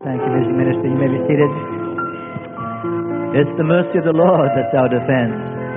Thank you, Mr. Minister. You may be seated. It's the mercy of the Lord that's our defense.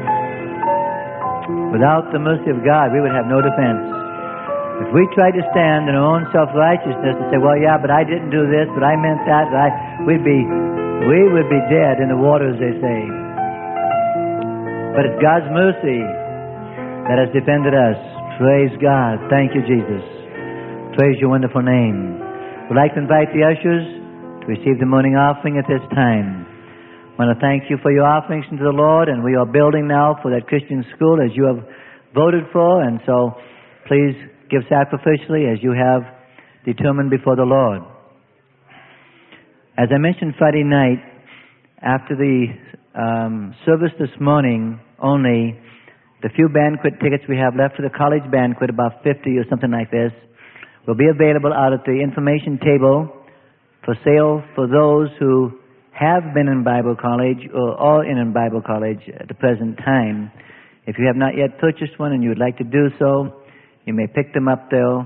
Without the mercy of God, we would have no defense. If we tried to stand in our own self-righteousness and say, well, yeah, but I didn't do this, but I meant that, we would be dead in the waters, they say. But it's God's mercy that has defended us. Praise God. Thank you, Jesus. Praise your wonderful name. We'd like to invite the ushers to receive the morning offering at this time. I want to thank you for your offerings to the Lord, and we are building now for that Christian school as you have voted for, and so please give sacrificially as you have determined before the Lord. As I mentioned Friday night, after the service this morning only, the few banquet tickets we have left for the college banquet, about 50 or something like this, will be available out at the information table for sale for those who have been in Bible college or are in Bible college at the present time. If you have not yet purchased one and you would like to do so, you may pick them up there.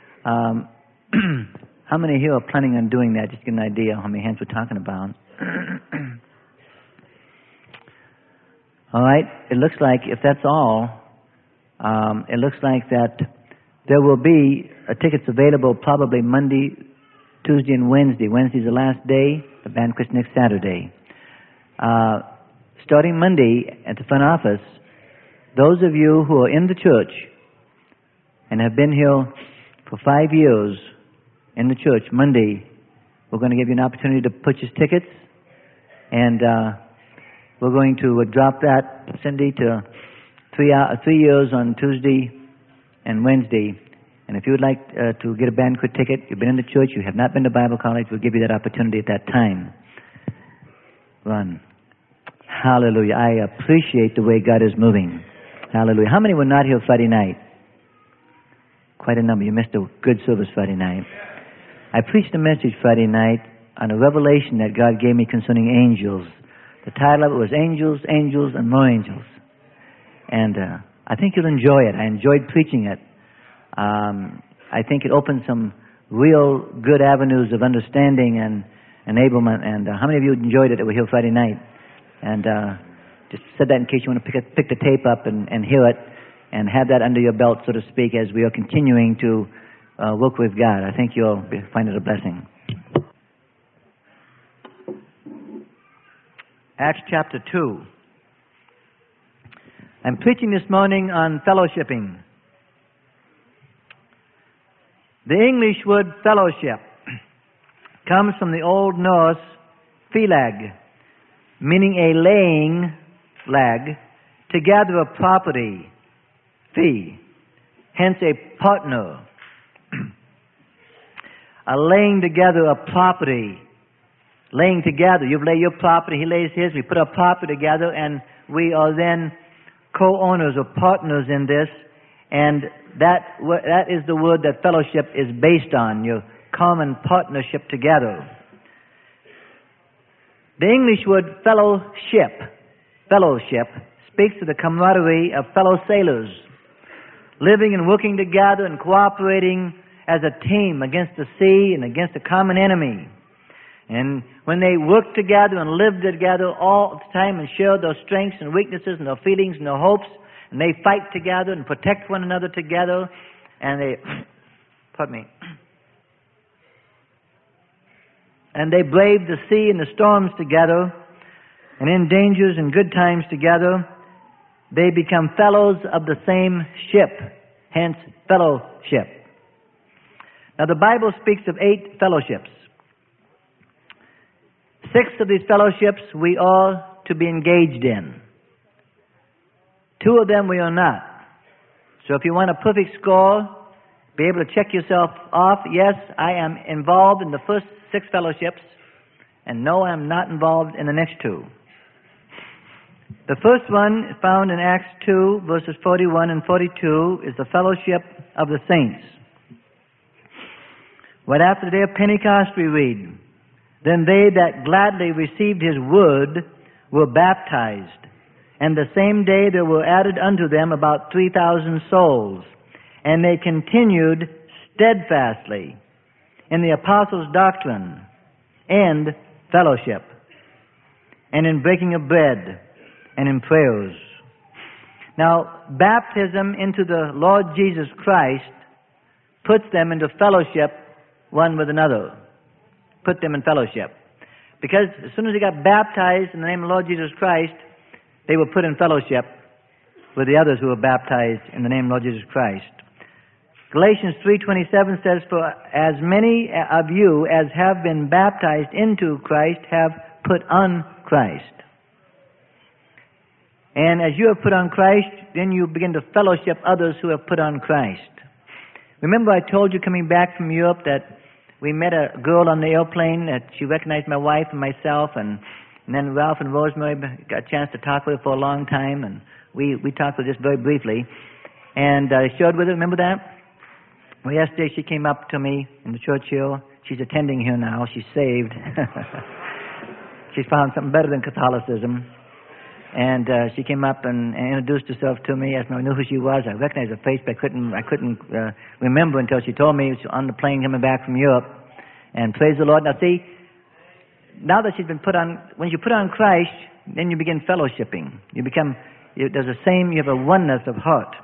How many here are planning on doing that? Just to get an idea how many hands we're talking about. All right. It looks like, if that's all, it looks like that there will be tickets available probably Monday, Tuesday, and Wednesday. Wednesday's the last day. The banquet's next Saturday. Starting Monday at the front office, those of you who are in the church and have been here for 5 years in the church, Monday, we're going to give you an opportunity to purchase tickets, and we're going to drop that, Cindy, to 3 years on Tuesday and Wednesday. And if you would like to get a banquet ticket, you've been in the church, you have not been to Bible college, we'll give you that opportunity at that time. Run. Hallelujah. I appreciate the way God is moving. Hallelujah. How many were not here Friday night? Quite a number. You missed a good service Friday night. I preached a message Friday night on a revelation that God gave me concerning angels. The title of it was Angels, Angels, and More Angels. And I think you'll enjoy it. I enjoyed preaching it. I think it opened some real good avenues of understanding and enablement. And how many of you enjoyed it that were here Friday night? And just said that in case you want to pick the tape up and hear it and have that under your belt, so to speak, as we are continuing to work with God. I think you'll find it a blessing. Acts chapter 2. I'm preaching this morning on fellowshipping. The English word fellowship comes from the Old Norse phelag, meaning a laying lag to gather a property, fee, hence a partner. A laying together a property, laying together. You lay your property, he lays his, we put our property together, and we are then co-owners or partners in this. And that is the word that fellowship is based on, your common partnership together. The English word fellowship speaks to the camaraderie of fellow sailors, living and working together and cooperating as a team against the sea and against a common enemy. And when they work together and live together all the time and share their strengths and weaknesses and their feelings and their hopes, and they fight together and protect one another together, and they, and they brave the sea and the storms together, and in dangers and good times together, they become fellows of the same ship, hence fellowship. Now the Bible speaks of 8 fellowships. 6 of these fellowships we are to be engaged in. 2 of them we are not. So if you want a perfect score, be able to check yourself off, yes, I am involved in the first 6 fellowships, and no, I am not involved in the next 2. The first one found in Acts 2, verses 41 and 42, is the fellowship of the saints. Right after the day of Pentecost we read, "Then they that gladly received his word were baptized. And the same day there were added unto them about 3,000 souls. And they continued steadfastly in the apostles' doctrine, and fellowship, and in breaking of bread, and in prayers. Now, baptism into the Lord Jesus Christ puts them into fellowship one with another. Put them in fellowship. Because as soon as they got baptized in the name of the Lord Jesus Christ, they were put in fellowship with the others who were baptized in the name of the Lord Jesus Christ. Galatians 3:27 says, "For as many of you as have been baptized into Christ have put on Christ." And as you have put on Christ, then you begin to fellowship others who have put on Christ. Remember I told you coming back from Europe that we met a girl on the airplane that she recognized my wife and myself, and then Ralph and Rosemary got a chance to talk with her for a long time, and we talked with her just very briefly. And I shared with her, remember that? Well, yesterday she came up to me in the church here. She's attending here now. She's saved. She's found something better than Catholicism. And she came up and introduced herself to me. I knew who she was. I recognized her face, but I couldn't remember until she told me. She was on the plane coming back from Europe. And praise the Lord. Now see, now that she's been put on, when you put on Christ, then you begin fellowshipping. You become, there's the same, you have a oneness of heart.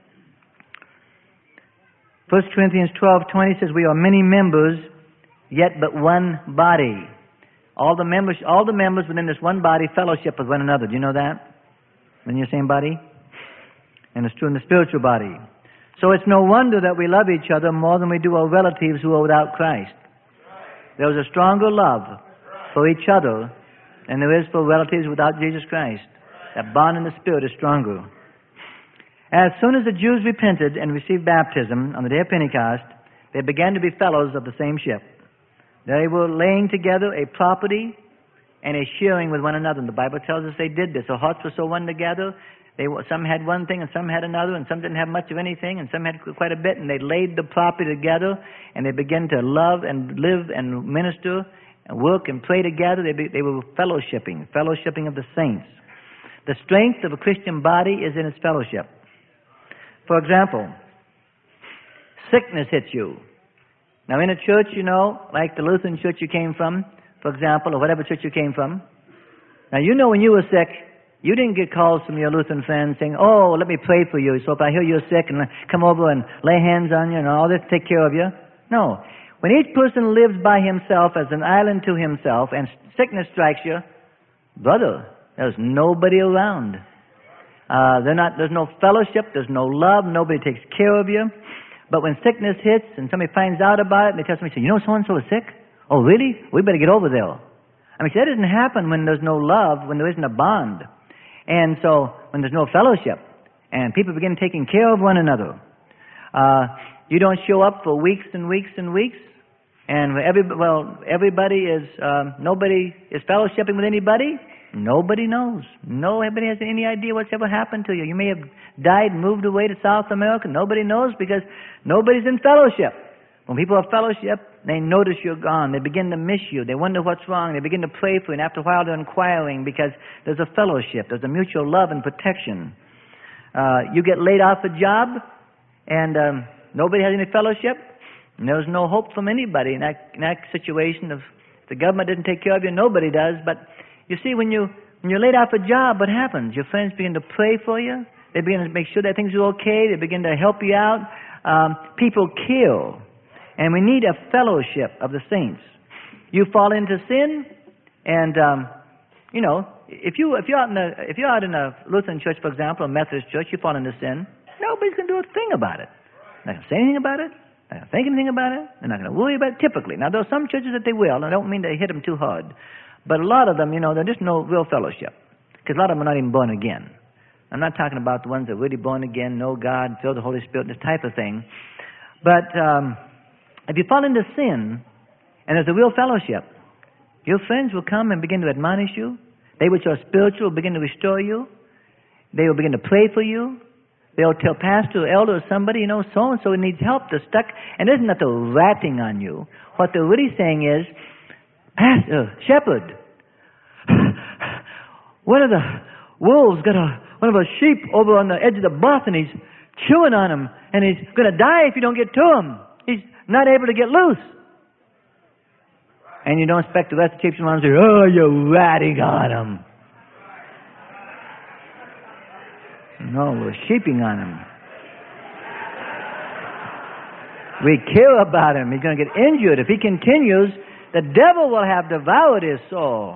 1 Corinthians 12:20 says, "We are many members, yet but one body." All the members within this one body fellowship with one another. Do you know that? In your same body? And it's true in the spiritual body. So it's no wonder that we love each other more than we do our relatives who are without Christ. There is a stronger love for each other than there is for relatives without Jesus Christ. That bond in the Spirit is stronger. As soon as the Jews repented and received baptism on the day of Pentecost, they began to be fellows of the same ship. They were laying together a property and a sharing with one another. And the Bible tells us they did this. Their hearts were so one together. Some had one thing and some had another, and some didn't have much of anything, and some had quite a bit. And they laid the property together, and they began to love and live and minister and work and pray together. They were fellowshipping of the saints. The strength of a Christian body is in its fellowship. For example, sickness hits you. Now in a church, like the Lutheran church you came from, for example, or whatever church you came from. Now when you were sick, you didn't get calls from your Lutheran friends saying, "Oh, let me pray for you. So if I hear you're sick and come over and lay hands on you and all this, take care of you." No. When each person lives by himself as an island to himself and sickness strikes you, brother, there's nobody around. There's no fellowship, there's no love, nobody takes care of you. But when sickness hits and somebody finds out about it, and they tell somebody, so-and-so is sick? Oh, really? We better get over there. I mean, that doesn't happen when there's no love, when there isn't a bond. And so, when there's no fellowship, and people begin taking care of one another. You don't show up for weeks and weeks and weeks, and everybody is, nobody is fellowshipping with anybody. Nobody knows. Nobody has any idea what's ever happened to you. You may have died and moved away to South America. Nobody knows because nobody's in fellowship. When people have fellowship, they notice you're gone. They begin to miss you. They wonder what's wrong. They begin to pray for you. And after a while, they're inquiring because there's a fellowship. There's a mutual love and protection. You get laid off a job, and nobody has any fellowship. And there's no hope from anybody in that situation. If the government didn't take care of you, nobody does. But you see, when you're laid off a job, what happens? Your friends begin to pray for you. They begin to make sure that things are okay. They begin to help you out. People care. And we need a fellowship of the saints. You fall into sin, and if you're out in a Lutheran church, for example, a Methodist church, you fall into sin. Nobody's going to do a thing about it. They're not going to say anything about it. They're not going to think anything about it. They're not going to worry about it. Typically, now there are some churches that they will. And I don't mean to hit them too hard, but a lot of them, there's just no real fellowship because a lot of them are not even born again. I'm not talking about the ones that are really born again, know God, filled with the Holy Spirit, this type of thing. But if you fall into sin and there's a real fellowship, your friends will come and begin to admonish you. They which are spiritual will begin to restore you. They will begin to pray for you. They'll tell pastor or elder or somebody, so-and-so needs help. They're stuck. And isn't that they're ratting on you. What they're really saying is, Pastor, shepherd, one of the wolves got one of our sheep over on the edge of the bluff, and he's chewing on him, and he's going to die if you don't get to him. He's not able to get loose. And you don't expect the rest of the church to say, oh, you're ratting on him. No, we're sheeping on him. We care about him. He's going to get injured. If he continues, the devil will have devoured his soul.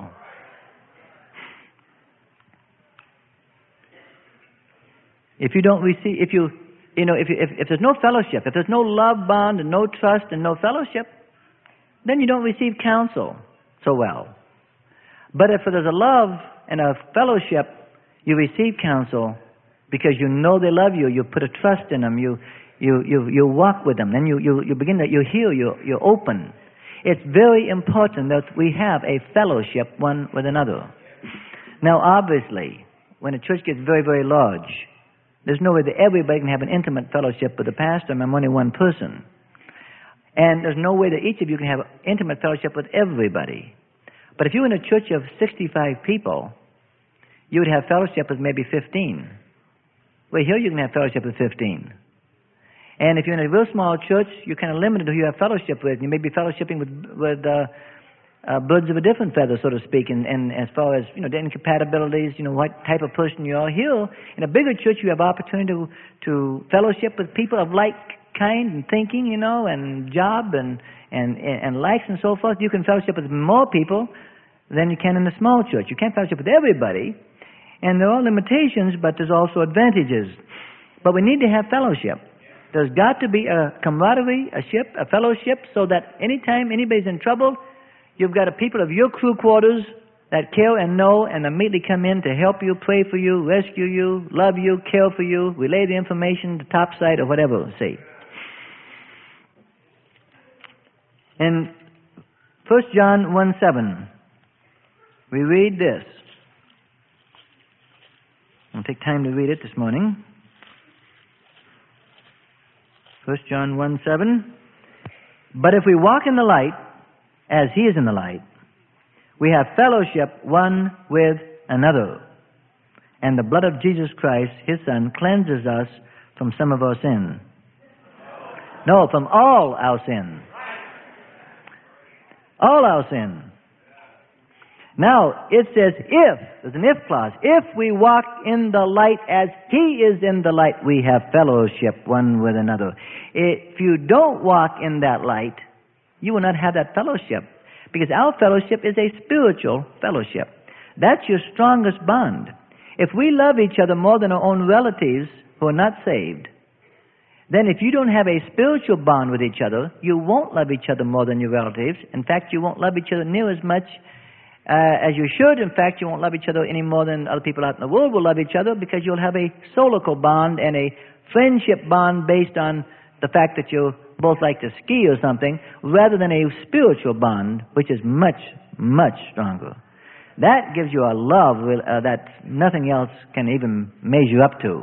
If you don't receive, if there's no fellowship, if there's no love bond and no trust and no fellowship, then you don't receive counsel so well. But if there's a love and a fellowship, you receive counsel because you know they love you. You put a trust in them. You walk with them. Then you begin to, you heal. You're open. It's very important that we have a fellowship one with another. Now, obviously, when a church gets very, very large, there's no way that everybody can have an intimate fellowship with the pastor. I'm only one person. And there's no way that each of you can have intimate fellowship with everybody. But if you're in a church of 65 people, you would have fellowship with maybe 15. Well, here you can have fellowship with 15. And if you're in a real small church, you're kind of limited to who you have fellowship with. You may be fellowshipping with birds of a different feather, so to speak, and as far as, the incompatibilities, what type of person you are. Here, in a bigger church, you have opportunity to fellowship with people of like kind and thinking, and job and likes and so forth. You can fellowship with more people than you can in a small church. You can't fellowship with everybody, and there are limitations, but there's also advantages. But we need to have fellowship. There's got to be a camaraderie, a fellowship, so that anytime anybody's in trouble, you've got a people of your crew quarters that care and know and immediately come in to help you, pray for you, rescue you, love you, care for you, relay the information to top side or whatever, see. In 1 John 1:7, we read this. I'll take time to read it this morning. 1 John 1:7. But if we walk in the light, as he is in the light, we have fellowship one with another. And the blood of Jesus Christ, his Son, cleanses us from some of our sin. No, from all our sin. All our sin. Now, it says if, there's an if clause, if we walk in the light as he is in the light, we have fellowship one with another. If you don't walk in that light, you will not have that fellowship. Because our fellowship is a spiritual fellowship. That's your strongest bond. If we love each other more than our own relatives who are not saved, then if you don't have a spiritual bond with each other, you won't love each other more than your relatives. In fact, you won't love each other near as much as you should. In fact, you won't love each other any more than other people out in the world will love each other, because you'll have a solical bond and a friendship bond based on the fact that you both like to ski or something, rather than a spiritual bond, which is much, much stronger. That gives you a love that nothing else can even measure up to.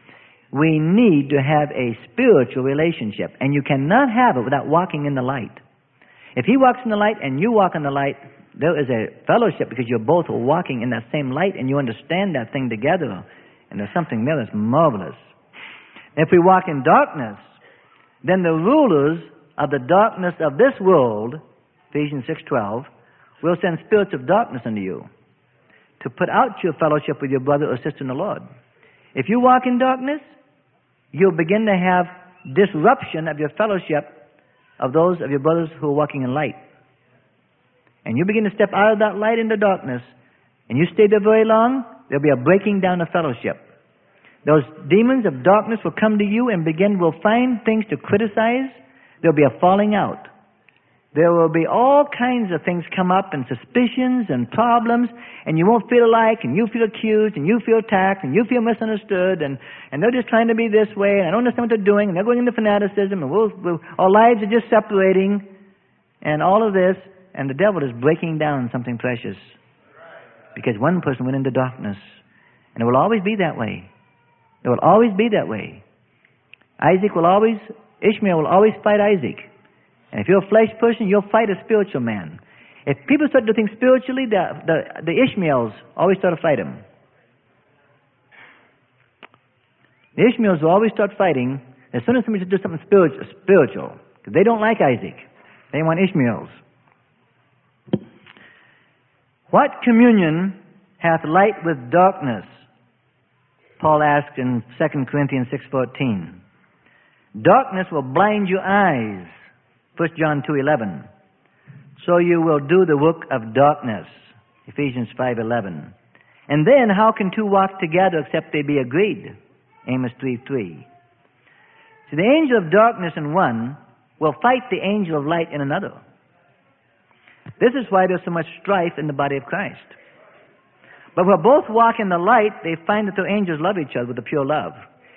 We need to have a spiritual relationship, and you cannot have it without walking in the light. If he walks in the light and you walk in the light, there is a fellowship because you're both walking in that same light and you understand that thing together. And there's something there that's marvelous. If we walk in darkness, then the rulers of the darkness of this world, Ephesians 6:12, will send spirits of darkness unto you to put out your fellowship with your brother or sister in the Lord. If you walk in darkness, you'll begin to have disruption of your fellowship of those of your brothers who are walking in light. And you begin to step out of that light into darkness, and you stay there very long, there'll be a breaking down of fellowship. Those demons of darkness will come to you and will find things to criticize. There'll be a falling out. There will be all kinds of things come up, and suspicions and problems, and you won't feel alike, and you feel accused, and you feel attacked, and you feel misunderstood, and they're just trying to be this way, and I don't understand what they're doing, and they're going into fanaticism, and our lives are just separating, and all of this, and the devil is breaking down something precious. Because one person went into darkness, and it will always be that way. It will always be that way. Ishmael will always fight Isaac. And if you're a flesh person, you'll fight a spiritual man. If people start to think spiritually, the Ishmaels always start to fight him. The Ishmaels will always start fighting as soon as somebody does something spiritual. Because they don't like Isaac. They want Ishmaels. What communion hath light with darkness? Paul asked in 2 Corinthians 6:14. Darkness will blind your eyes. 1 John 2:11. So you will do the work of darkness. Ephesians 5:11. And then how can two walk together except they be agreed? Amos 3:3. So the angel of darkness in one will fight the angel of light in another. This is why there's so much strife in the body of Christ. But when both walk in the light, they find that their angels love each other with a pure love.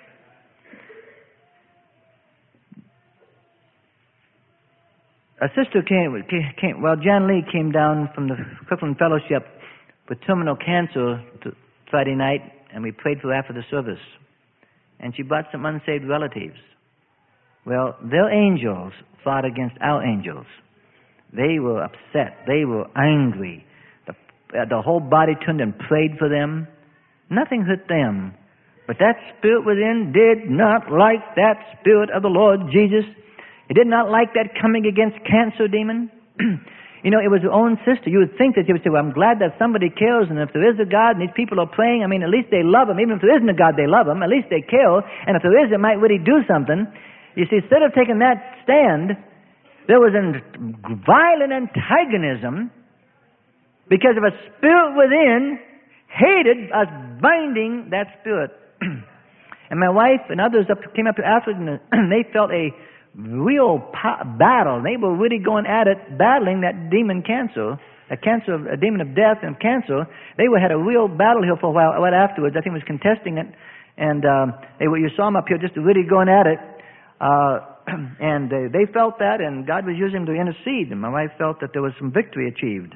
A sister Jan Lee came down from the Kirkland Fellowship with terminal cancer Friday night, and we prayed for her after the service. And she brought some unsaved relatives. Well, their angels fought against our angels. They were upset. They were angry. The whole body turned and prayed for them. Nothing hurt them. But that spirit within did not like that spirit of the Lord Jesus. It did not like that coming against cancer demon. You know, it was your own sister. You would think that you would say, well, I'm glad that somebody cares, and if there is a God and these people are praying, I mean, at least they love Him. Even if there isn't a God, they love Him. At least they care. And if there is, it might really do something. You see, instead of taking that stand, there was a violent antagonism because of a spirit within hated us binding that spirit. And my wife and others came up to Africa, and they felt a real battle. They were really going at it, battling that demon cancer, a demon of death and cancer. They had a real battle here for a while. Right afterwards, I think, was contesting it, and you saw them up here just really going at it. And they felt that, and God was using them to intercede. And my wife felt that there was some victory achieved.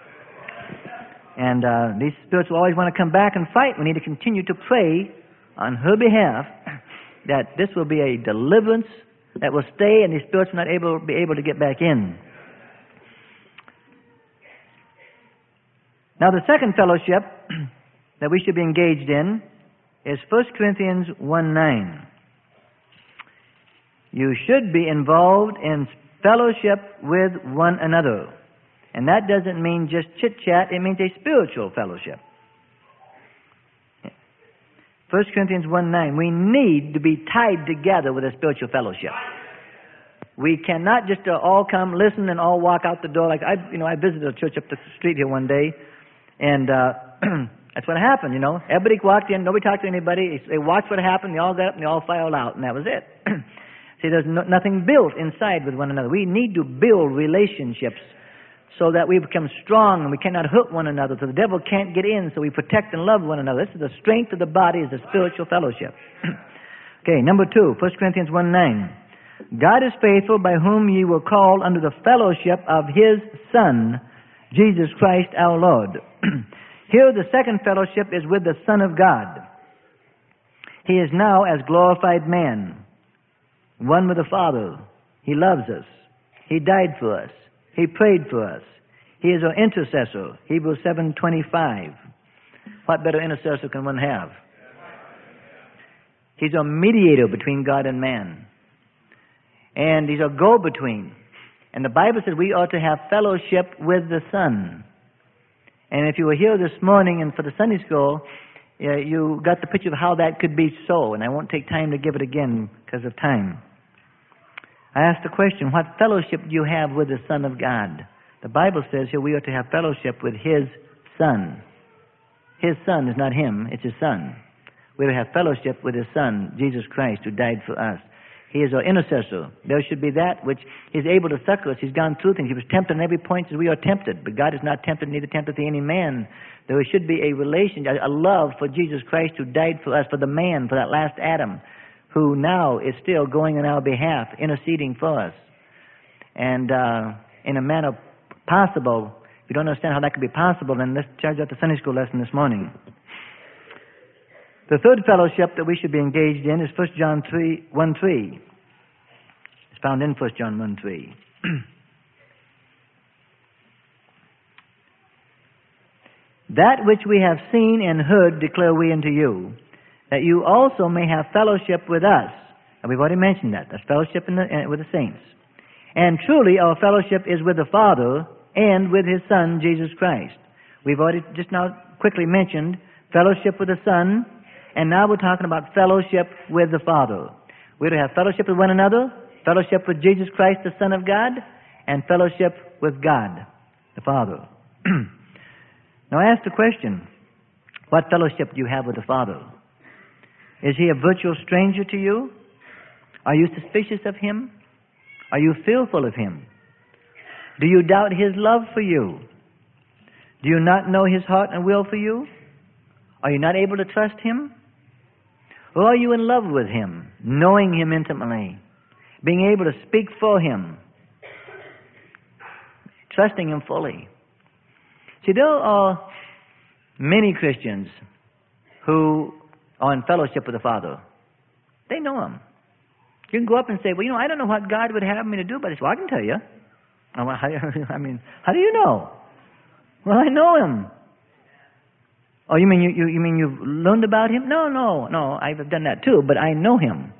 And these spirits will always want to come back and fight. We need to continue to pray on her behalf that this will be a deliverance that will stay, and these spirits will not be able to get back in. Now, the second fellowship that we should be engaged in is 1 Corinthians 1:9. You should be involved in fellowship with one another. And that doesn't mean just chit-chat, it means a spiritual fellowship. 1 Corinthians 1:9, we need to be tied together with a spiritual fellowship. We cannot just all come, listen, and all walk out the door. Like I visited a church up the street here one day, and that's what happened, Everybody walked in, nobody talked to anybody. They watched what happened, they all got up, and they all filed out, and that was it. See, there's nothing built inside with one another. We need to build relationships so that we become strong and we cannot hurt one another, so the devil can't get in, so we protect and love one another. This is the strength of the body, is the spiritual fellowship. Okay, number 2, 1 Corinthians 1:9. God is faithful, by whom ye were called unto the fellowship of His Son, Jesus Christ our Lord. Here the second fellowship is with the Son of God. He is now as glorified man, one with the Father. He loves us. He died for us. He prayed for us. He is our intercessor. Hebrews 7:25. What better intercessor can one have? He's a mediator between God and man. And He's a go-between. And the Bible says we ought to have fellowship with the Son. And if you were here this morning and for the Sunday school, you got the picture of how that could be so. And I won't take time to give it again because of time. I asked the question, what fellowship do you have with the Son of God? The Bible says here we are to have fellowship with His Son. His Son is not Him, it's His Son. We are to have fellowship with His Son, Jesus Christ, who died for us. He is our intercessor. There should be that which He's able to succor us. He's gone through things. He was tempted on every point as we are tempted. But God is not tempted, neither tempteth He any man. There should be a relation, a love for Jesus Christ who died for us, for the man, for that last Adam, who now is still going on our behalf, interceding for us. And in a manner possible, if you don't understand how that could be possible, then let's charge out the Sunday school lesson this morning. The third fellowship that we should be engaged in is 1 John 1:3. It's found in 1 John 1:3. That which we have seen and heard declare we unto you, that you also may have fellowship with us. And we've already mentioned that. That's fellowship with the saints. And truly our fellowship is with the Father and with His Son, Jesus Christ. We've already just now quickly mentioned fellowship with the Son, and now we're talking about fellowship with the Father. We're to have fellowship with one another, fellowship with Jesus Christ, the Son of God, and fellowship with God, the Father. Now I ask the question, what fellowship do you have with the Father? Is He a virtual stranger to you? Are you suspicious of Him? Are you fearful of Him? Do you doubt His love for you? Do you not know His heart and will for you? Are you not able to trust Him? Or are you in love with Him, knowing Him intimately, being able to speak for Him, trusting Him fully? See, there are many Christians who are in fellowship with the Father. They know Him. You can go up and say, well, I don't know what God would have me to do, but well, I can tell you. How do you know? Well, I know Him. Oh, you mean you've learned about Him? No, I've done that too, but I know Him.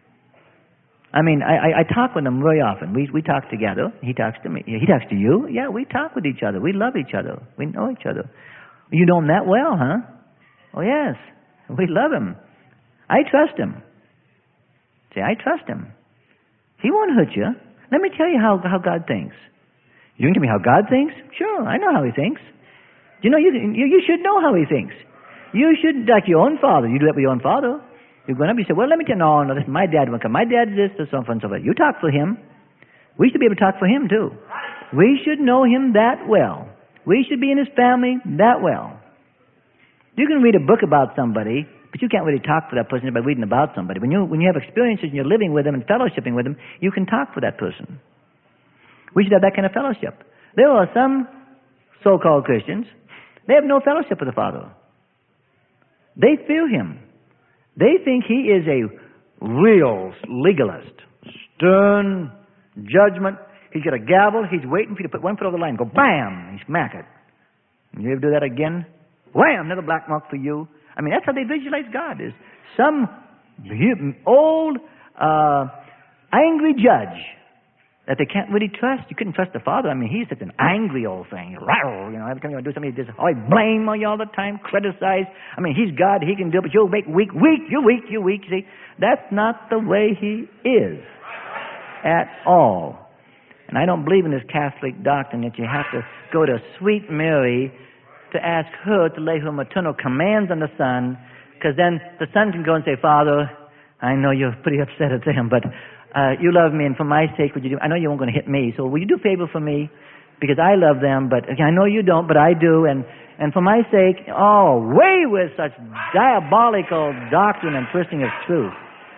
I talk with Him very often. We talk together. He talks to me. He talks to you. Yeah, we talk with each other. We love each other. We know each other. You know Him that well, huh? Oh, yes. We love Him. I trust Him. See, I trust Him. He won't hurt you. Let me tell you how God thinks. You can tell me how God thinks? Sure, I know how He thinks. You should know how He thinks. You should, like your own father. You do that with your own father. You're going up, you say, well, let me tell you, no, listen, my dad won't come. My dad's this, so on and so forth. You talk for him. We should be able to talk for him, too. We should know him that well. We should be in his family that well. You can read a book about somebody, but you can't really talk for that person by reading about somebody. When you have experiences and you're living with them and fellowshipping with them, you can talk for that person. We should have that kind of fellowship. There are some so-called Christians, they have no fellowship with the Father. They fear Him. They think He is a real legalist. Stern judgment. He's got a gavel. He's waiting for you to put one foot over the line. Go bam! And smack it. And you ever do that again? Wham! Another black mark for you. That's how they visualize God. Is some old, angry judge that they can't really trust. You couldn't trust the Father. He's such an angry old thing. Every time you want to do something, he just always blame on you all the time, criticize. He's God. He can do it, but you'll make weak. You're weak. See, that's not the way He is at all. And I don't believe in this Catholic doctrine that you have to go to sweet Mary to ask her to lay her maternal commands on the Son, because then the Son can go and say, Father, I know you're pretty upset at them, but you love me, and for my sake, would you do? I know you weren't going to hit me, so will you do a favor for me? Because I love them, but I know you don't, but I do, and for my sake, away with such diabolical doctrine and twisting of truth.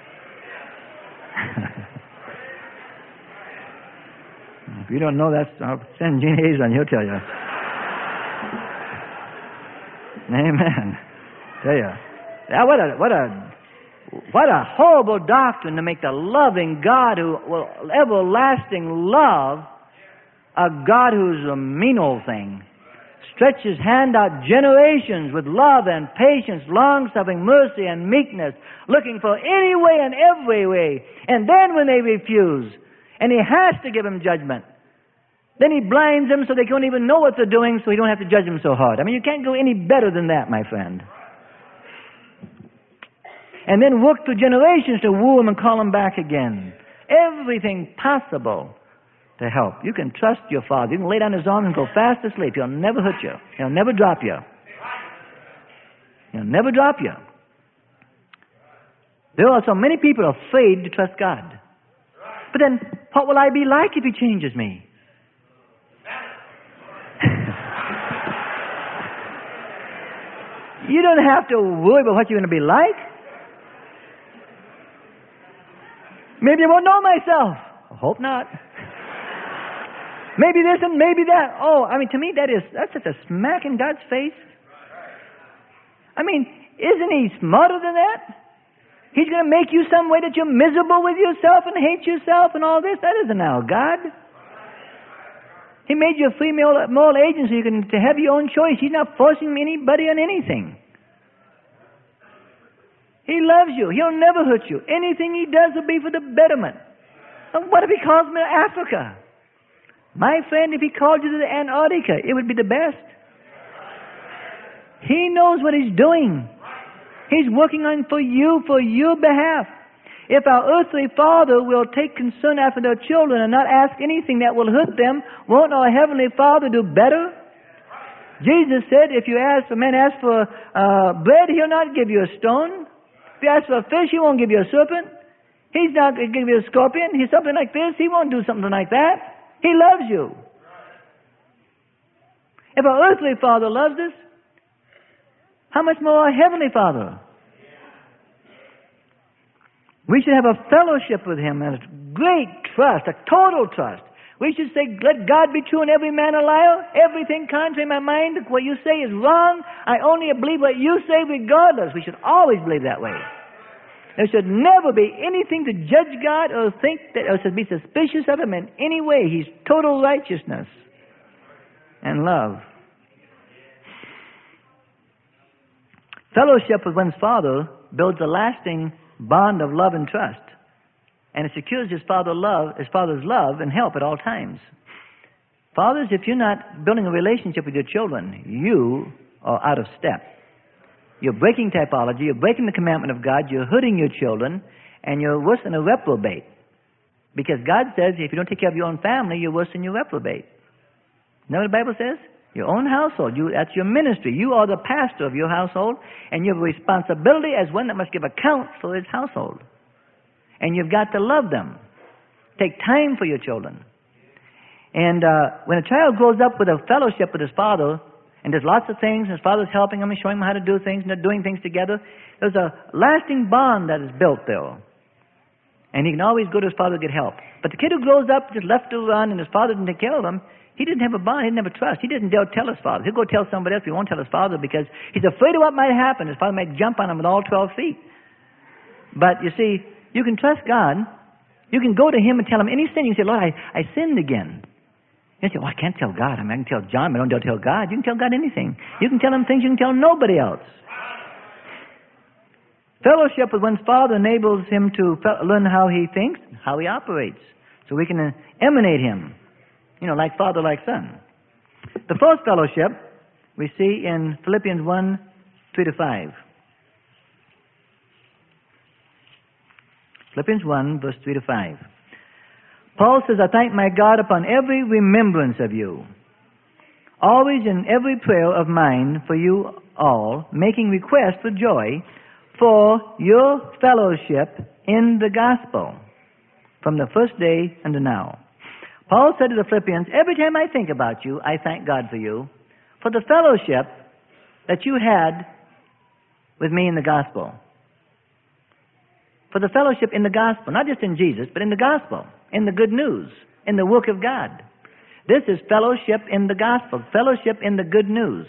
If you don't know that, I'll send Gene Hayes on, he'll tell you. Amen. Tell you. What a horrible doctrine to make the loving God who will everlasting love a God who's a mean old thing. Stretch His hand out generations with love and patience, long-suffering, mercy and meekness, looking for any way and every way. And then when they refuse, and He has to give them judgment, then He blinds them so they don't even know what they're doing, so He don't have to judge them so hard. You can't go any better than that, my friend. And then work through generations to woo them and call them back again. Everything possible to help. You can trust your Father. You can lay down His arms and go fast asleep. He'll never hurt you. He'll never drop you. He'll never drop you. There are so many people afraid to trust God. But then, what will I be like if He changes me? You don't have to worry about what you're going to be like. Maybe I won't know myself. I hope not. Maybe this and maybe that. To me that's such a smack in God's face. Isn't He smarter than that? He's going to make you some way that you're miserable with yourself and hate yourself and all this. That isn't our God. He made you a free moral agent so you can to have your own choice. He's not forcing anybody on anything. He loves you. He'll never hurt you. Anything He does will be for the betterment. And what if He calls me to Africa? My friend, if He called you to the Antarctica, it would be the best. He knows what He's doing. He's working on for your behalf. If our earthly Father will take concern after their children and not ask anything that will hurt them, won't our Heavenly Father do better? Jesus said, if a man asks for bread, He'll not give you a stone. If you ask for a fish, He won't give you a serpent. He's not going to give you a scorpion. He's something like this. He won't do something like that. He loves you. If our earthly Father loves us, how much more our Heavenly Father? We should have a fellowship with Him and a great trust, a total trust. We should say, let God be true and every man a liar. Everything contrary in my mind, what you say is wrong. I only believe what you say regardless. We should always believe that way. There should never be anything to judge God or think that, or to be suspicious of Him in any way. He's total righteousness and love. Fellowship with one's Father builds a lasting bond of love and trust, and it secures His Father's love and help at all times. Fathers, if you're not building a relationship with your children, you are out of step. You're breaking typology, you're breaking the commandment of God, you're hurting your children, and you're worse than a reprobate. Because God says if you don't take care of your own family, you're worse than your reprobate. You know what the Bible says? Your own household. That's your ministry. You are the pastor of your household, and you have a responsibility as one that must give account for his household. And you've got to love them. Take time for your children. And when a child grows up with a fellowship with his father, and does lots of things, and his father's helping him and showing him how to do things, and they're doing things together, there's a lasting bond that is built there. And he can always go to his father to get help. But the kid who grows up just left to run and his father didn't take care of him, he didn't have a bond, he didn't have a trust. He didn't dare tell his father. He'll go tell somebody else, but he won't tell his father because he's afraid of what might happen. His father might jump on him with all 12 feet. But you see, you can trust God. You can go to Him and tell Him any sin. You can say, Lord, I sinned again. You say, well, I can't tell God. I mean, I can tell John, but I don't dare tell God. You can tell God anything. You can tell Him things you can tell nobody else. Fellowship with one's Father enables him to learn how He thinks, how He operates, so we can emanate Him, like Father, like Son. The fourth fellowship we see in Philippians 1, 3-5. Philippians 1, verse 3-5. Paul says, I thank my God upon every remembrance of you, always in every prayer of mine for you all, making request with joy for your fellowship in the gospel from the first day unto now. Paul said to the Philippians, every time I think about you, I thank God for you, for the fellowship that you had with me in the gospel. For the fellowship in the gospel, not just in Jesus, but in the gospel, in the good news, in the work of God. This is fellowship in the gospel, fellowship in the good news.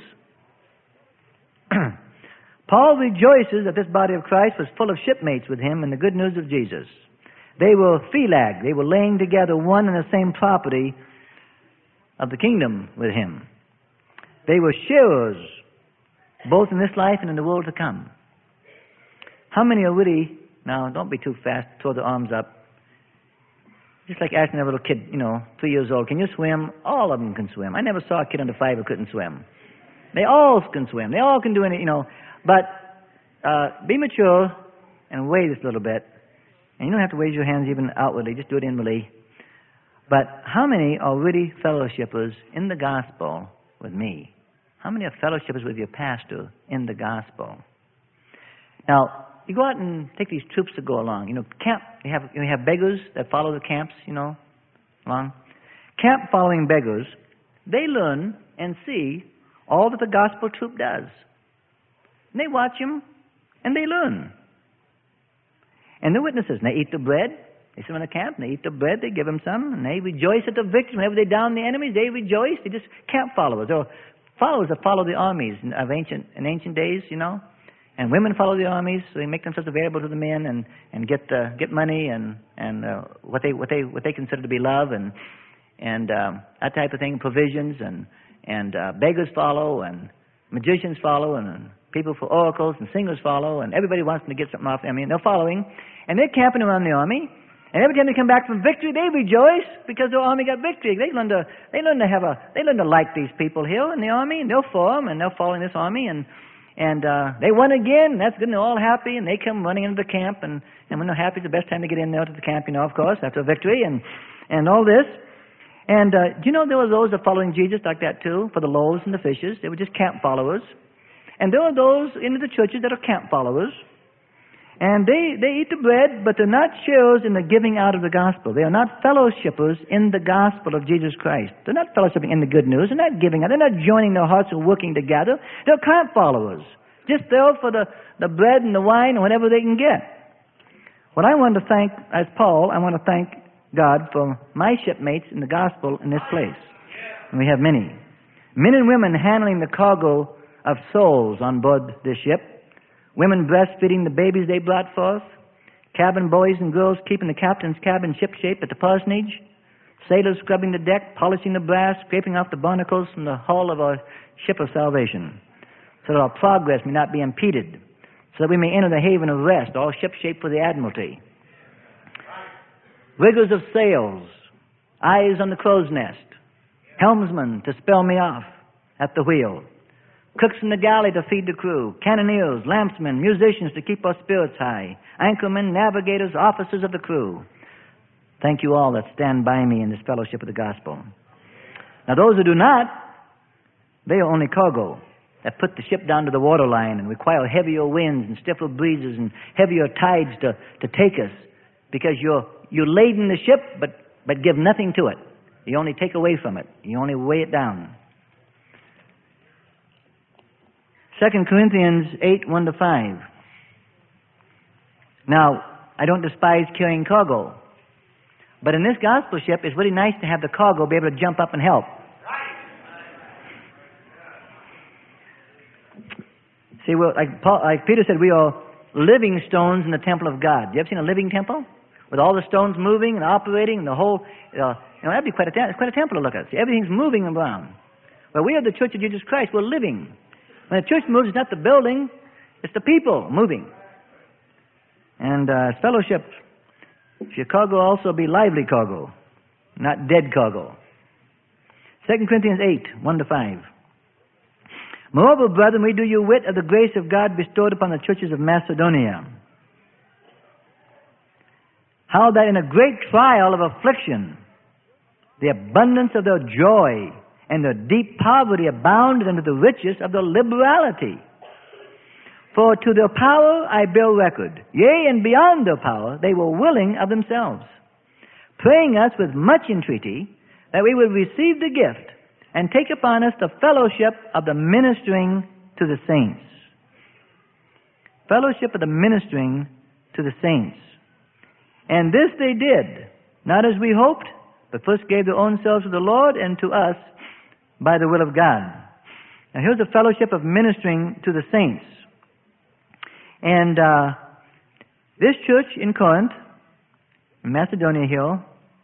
Paul rejoices that this body of Christ was full of shipmates with him in the good news of Jesus. They were phelag, they were laying together one and the same property of the kingdom with him. They were sharers, both in this life and in the world to come. How many are really... Now, don't be too fast. Throw the arms up. Just like asking a little kid, 3 years old, can you swim? All of them can swim. I never saw a kid under 5 who couldn't swim. They all can swim. They all can do anything, But be mature and weigh this a little bit. And you don't have to raise your hands even outwardly. Just do it inwardly. But how many are really fellowshippers in the gospel with me? How many are fellowshippers with your pastor in the gospel? Now, you go out and take these troops that go along. Camp. You have beggars that follow the camps. Along. Camp following beggars. They learn and see all that the gospel troop does. And they watch them and they learn. And they're witnesses. And they eat the bread. They sit in the camp and they eat the bread. They give them some, and they rejoice at the victory. Whenever they down the enemies, they rejoice. They just camp followers. Or followers that follow the armies in ancient days. And women follow the armies, so they make themselves available to the men and get money and what they consider to be love and that type of thing, provisions and beggars follow and magicians follow and people for oracles and singers follow and everybody wants them to get something off. They're following and they're camping around the army And every time they come back from victory, they rejoice because their army got victory. They learn to like these people here in the army, and they'll form and they'll follow in this army, and they won again. That's good, and they're all happy, and they come running into the camp, and when they're happy, it's the best time to get in there to the camp, of course, after a victory, and all this. And do you know there were those that were following Jesus like that too, for the loaves and the fishes? They were just camp followers. And there are those in the churches that are camp followers. And they eat the bread, but they're not sharers in the giving out of the gospel. They are not fellowshippers in the gospel of Jesus Christ. They're not fellowshipping in the good news. They're not giving out. They're not joining their hearts and working together. They're camp followers. Just there for the bread and the wine and whatever they can get. What I want to thank, as Paul, I want to thank God for my shipmates in the gospel in this place. And we have many. Men and women handling the cargo of souls on board this ship. Women breastfeeding the babies they brought forth. Cabin boys and girls keeping the captain's cabin shipshape at the parsonage. Sailors scrubbing the deck, polishing the brass, scraping off the barnacles from the hull of our ship of salvation, so that our progress may not be impeded, so that we may enter the haven of rest, all shipshape for the admiralty. Riggers of sails, eyes on the crow's nest, helmsmen to spell me off at the wheel, cooks in the galley to feed the crew, cannoneers, lampsmen, musicians to keep our spirits high, anchormen, navigators, officers of the crew. Thank you all that stand by me in this fellowship of the gospel. Now those who do not, they are only cargo, that put the ship down to the waterline and require heavier winds and stiffer breezes and heavier tides to take us, because you're laden the ship but give nothing to it. You only take away from it. You only weigh it down. 2 Corinthians 8, 1-5. Now, I don't despise carrying cargo, but in this gospel ship, it's really nice to have the cargo be able to jump up and help. See, like Peter said, we are living stones in the temple of God. You ever seen a living temple? With all the stones moving and operating and the whole, that'd be quite a temple to look at. See, everything's moving around. Well, we are the church of Jesus Christ. We're living. When the church moves, it's not the building, it's the people moving. And fellowship, your cargo also be lively cargo, not dead cargo. 2 Corinthians 8, 1-5. Moreover, brethren, we do you wit of the grace of God bestowed upon the churches of Macedonia. How that in a great trial of affliction, the abundance of their joy and their deep poverty abounded unto the riches of their liberality. For to their power I bear record, yea, and beyond their power they were willing of themselves, praying us with much entreaty that we would receive the gift and take upon us the fellowship of the ministering to the saints. Fellowship of the ministering to the saints. And this they did, not as we hoped, but first gave their own selves to the Lord and to us by the will of God. Now here's the fellowship of ministering to the saints. And this church in Corinth, in Macedonia here,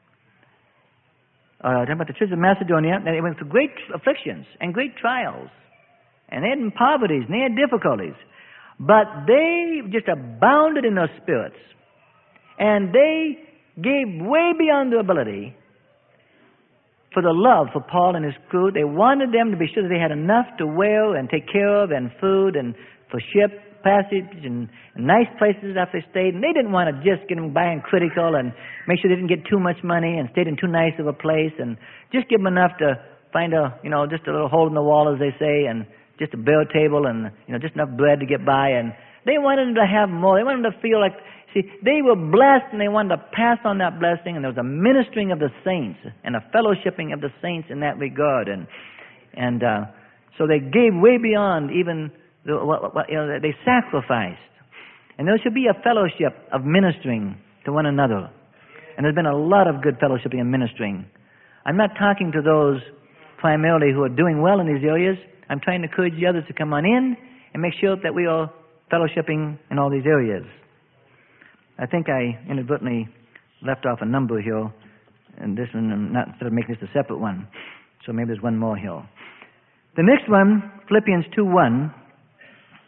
talking about the church of Macedonia, they went through great afflictions and great trials. And they had poverties and they had difficulties. But they just abounded in their spirits. And they gave way beyond their ability for the love for Paul and his crew. They wanted them to be sure that they had enough to wear and take care of, and food, and for ship passage, and nice places after they stayed. And they didn't want to just get them by and critical and make sure they didn't get too much money and stayed in too nice of a place, and just give them enough to find just a little hole in the wall, as they say, and just a bare table, and just enough bread to get by. And they wanted them to have more. They wanted them to feel like, see, they were blessed, and they wanted to pass on that blessing, and there was a ministering of the saints and a fellowshipping of the saints in that regard. And so they gave way beyond even they sacrificed. And there should be a fellowship of ministering to one another. And there's been a lot of good fellowshipping and ministering. I'm not talking to those primarily who are doing well in these areas. I'm trying to encourage the others to come on in and make sure that we are fellowshipping in all these areas. I think I inadvertently left off a number here, and this one, instead of making this a separate one. So maybe there's one more here. The next one, Philippians 2:1,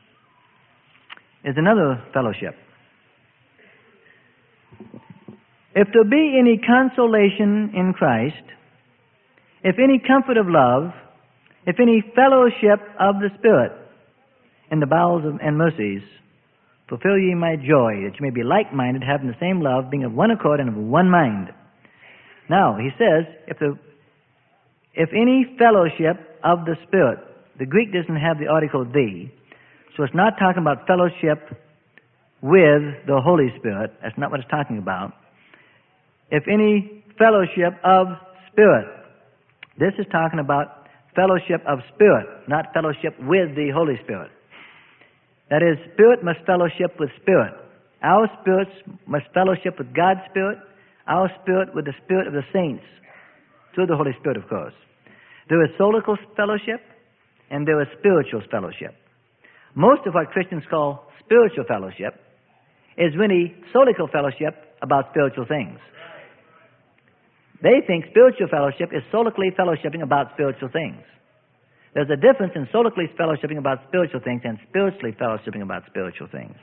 is another fellowship. If there be any consolation in Christ, if any comfort of love, if any fellowship of the Spirit in the bowels and mercies, fulfill ye my joy, that you may be like-minded, having the same love, being of one accord and of one mind. Now, he says, if any fellowship of the Spirit, the Greek doesn't have the article the, so it's not talking about fellowship with the Holy Spirit. That's not what it's talking about. If any fellowship of Spirit, this is talking about fellowship of Spirit, not fellowship with the Holy Spirit. That is, Spirit must fellowship with Spirit. Our spirits must fellowship with God's Spirit, our spirit with the Spirit of the saints, through the Holy Spirit, of course. There is solical fellowship, and there is spiritual fellowship. Most of what Christians call spiritual fellowship is really solical fellowship about spiritual things. They think spiritual fellowship is solically fellowshipping about spiritual things. There's a difference in solically fellowshipping about spiritual things and spiritually fellowshipping about spiritual things.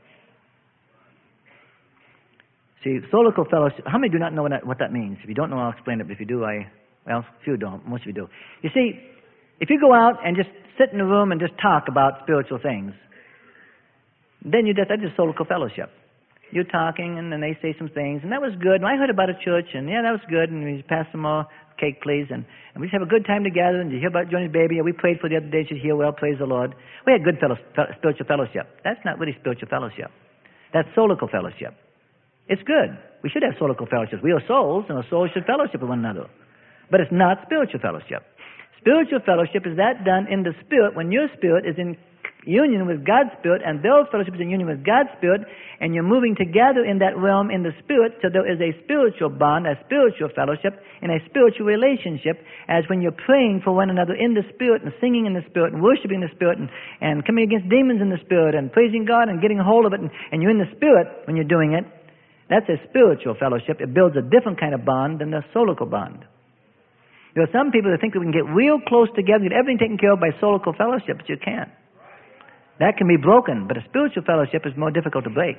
See, solical fellowship, how many do not know what that means? If you don't know, I'll explain it. But if you do, well, few don't. Most of you do. You see, if you go out and just sit in a room and just talk about spiritual things, then that's just solical fellowship. You're talking, and then they say some things, and that was good. And I heard about a church, and yeah, that was good. And we pass some more cake, please. And we just have a good time together. And you hear about Johnny's baby? We prayed for the other day. She's here. Well, praise the Lord. We had good spiritual fellowship. That's not really spiritual fellowship. That's solical fellowship. It's good. We should have solical fellowship. We are souls, and our souls should fellowship with one another. But it's not spiritual fellowship. Spiritual fellowship is that done in the Spirit when your spirit is in union with God's Spirit, and their fellowship is in union with God's Spirit, and you're moving together in that realm in the Spirit, so there is a spiritual bond, a spiritual fellowship, and a spiritual relationship, as when you're praying for one another in the Spirit, and singing in the Spirit, and worshiping in the Spirit, and coming against demons in the Spirit, and praising God, and getting a hold of it, and you're in the Spirit when you're doing it. That's a spiritual fellowship. It builds a different kind of bond than the solical bond. There are some people that think that we can get real close together, get everything taken care of by solical fellowship, but you can't. That can be broken, but a spiritual fellowship is more difficult to break.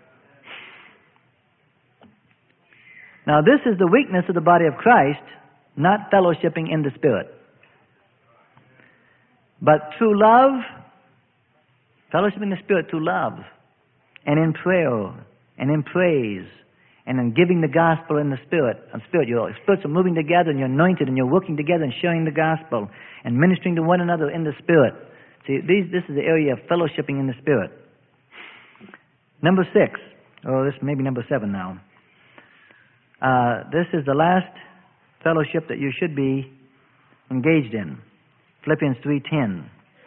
Now, this is the weakness of the body of Christ, not fellowshipping in the Spirit. But through love, fellowship in the Spirit through love, and in prayer, and in praise, and in giving the gospel in the Spirit. Your spirits are moving together, and you're anointed, and you're working together and sharing the gospel, and ministering to one another in the Spirit. See, this is the area of fellowshipping in the Spirit. Number 6, or this may be number 7 now. This is the last fellowship that you should be engaged in. Philippians 3:10.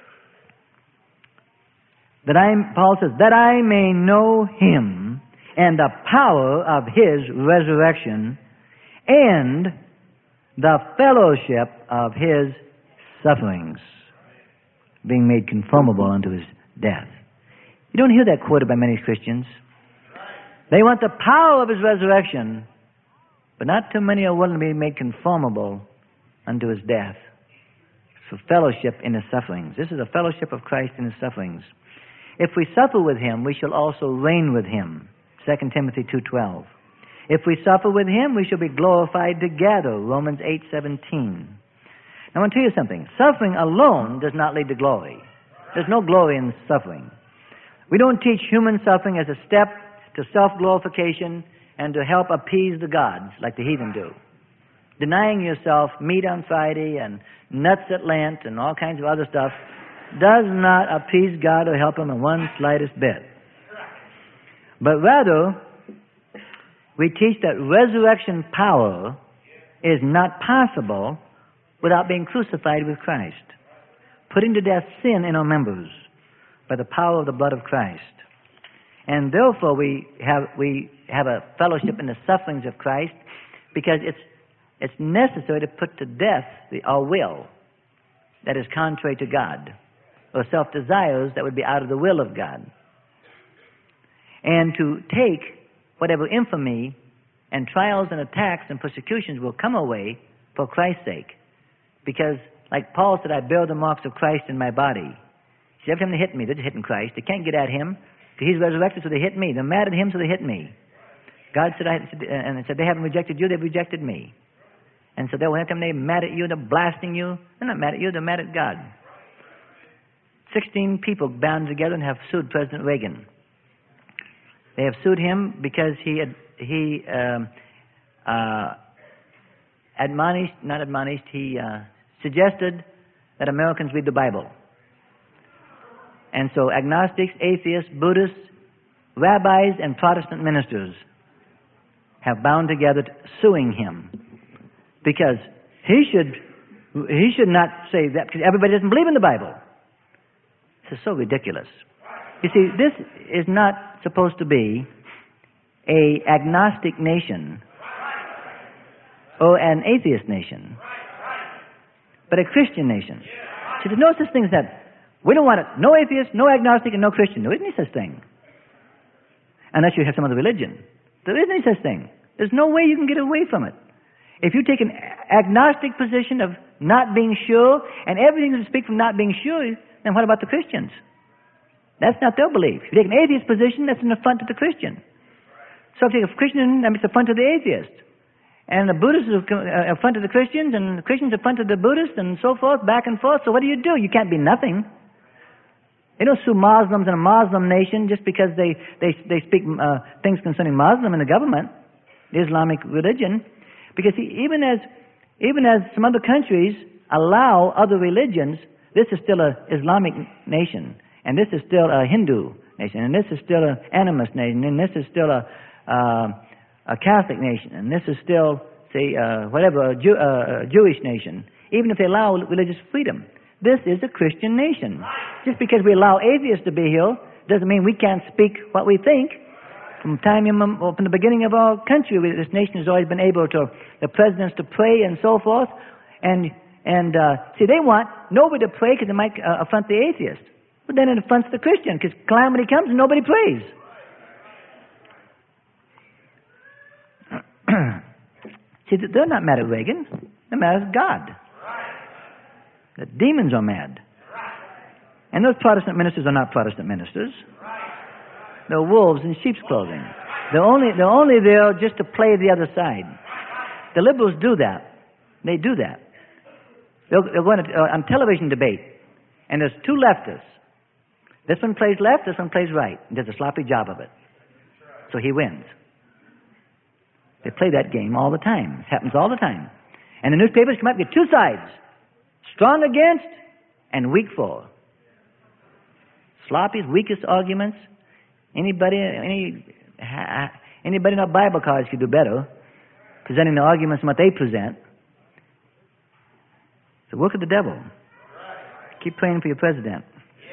Paul says, that I may know Him and the power of His resurrection and the fellowship of His sufferings, being made conformable unto His death. You don't hear that quoted by many Christians. They want the power of His resurrection, but not too many are willing to be made conformable unto His death. So fellowship in His sufferings. This is a fellowship of Christ in His sufferings. If we suffer with Him, we shall also reign with Him. 2 Timothy 2:12. If we suffer with Him, we shall be glorified together. Romans 8:17. Now, I want to tell you something. Suffering alone does not lead to glory. There's no glory in suffering. We don't teach human suffering as a step to self-glorification and to help appease the gods like the heathen do. Denying yourself meat on Friday and nuts at Lent and all kinds of other stuff does not appease God or help Him in one slightest bit. But rather, we teach that resurrection power is not possible without being crucified with Christ, putting to death sin in our members by the power of the blood of Christ. And therefore we have a fellowship in the sufferings of Christ because it's necessary to put to death our will that is contrary to God, or self-desires that would be out of the will of God, and to take whatever infamy and trials and attacks and persecutions will come our way for Christ's sake. Because, like Paul said, I bear the marks of Christ in my body. See, every time they hit me, they're just hitting Christ. They can't get at Him, because He's resurrected, so they hit me. They're mad at Him, so they hit me. God said, and it said, they haven't rejected you, they've rejected me. And so they'll anytime they're mad at you, they're blasting you. They're not mad at you, they're mad at God. 16 people bound together and have sued President Reagan. They have sued him because he suggested that Americans read the Bible. And so agnostics, atheists, Buddhists, rabbis, and Protestant ministers have bound together suing him because he should not say that because everybody doesn't believe in the Bible. This is so ridiculous. You see, this is not supposed to be an agnostic nation or an atheist nation, but a Christian nation. See, there's no such thing as that. We don't want it. No atheist, no agnostic, and no Christian. There isn't any such thing. Unless you have some other religion. There isn't any such thing. There's no way you can get away from it. If you take an agnostic position of not being sure, and everything is to speak from not being sure, then what about the Christians? That's not their belief. If you take an atheist position, that's an affront to the Christian. So if you take a Christian, it's an affront to the atheist. And the Buddhists are affront to the Christians, and the Christians are affront to the Buddhists, and so forth, back and forth. So what do? You can't be nothing. They don't sue Muslims in a Muslim nation just because they speak things concerning Muslim in the government, the Islamic religion. Because even as some other countries allow other religions, this is still an Islamic nation, and this is still a Hindu nation, and this is still an animist nation, and this is still a Catholic nation, and this is still, say, a Jewish nation, even if they allow religious freedom. This is a Christian nation. Just because we allow atheists to be here doesn't mean we can't speak what we think. From the beginning of our country, this nation has always been able to, the presidents to pray and so forth. And see, they want nobody to pray because it might affront the atheist. But then it affronts the Christian because calamity comes and nobody prays. See, they're not mad at Reagan. They're mad at God. The demons are mad. And those Protestant ministers are not Protestant ministers. They're wolves in sheep's clothing. They're only there just to play the other side. The liberals do that. They do that. They're going on television debate, and there's two leftists. This one plays left, this one plays right, and does a sloppy job of it. So he wins. They play that game all the time. It happens all the time. And the newspapers come up with two sides. Strong against and weak for. Sloppy, weakest arguments. Anybody in our Bible college could do better, presenting the arguments and what they present. It's the work of the devil. Keep praying for your president.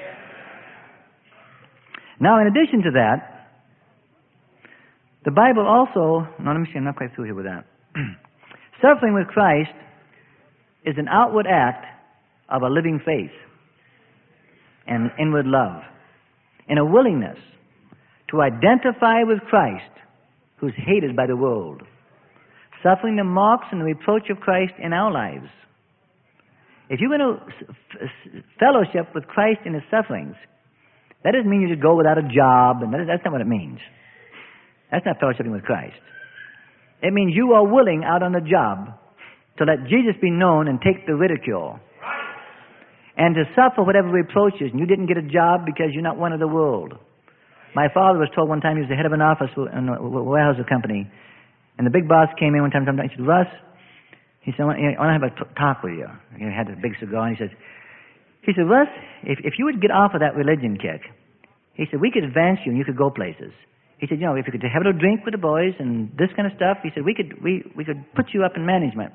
Now, in addition to that, the Bible also... No, let me see, I'm not quite through here with that. Suffering with Christ is an outward act of a living faith and inward love, and a willingness to identify with Christ, who's hated by the world, suffering the marks and the reproach of Christ in our lives. If you're going to fellowship with Christ in his sufferings, that doesn't mean you should go without a job, and that's not what it means. That's not fellowshipping with Christ. It means you are willing out on the job to let Jesus be known and take the ridicule, and to suffer whatever reproaches. And you didn't get a job because you're not one of the world. My father was told one time, he was the head of an office in a warehouse company, and the big boss came in one time and he said, Russ, he said, I want to have a talk with you. He had this big cigar, and he said, Russ, if you would get off of that religion kick, he said, we could advance you and you could go places. He said, if you could have a little drink with the boys and this kind of stuff, he said, we could put you up in management.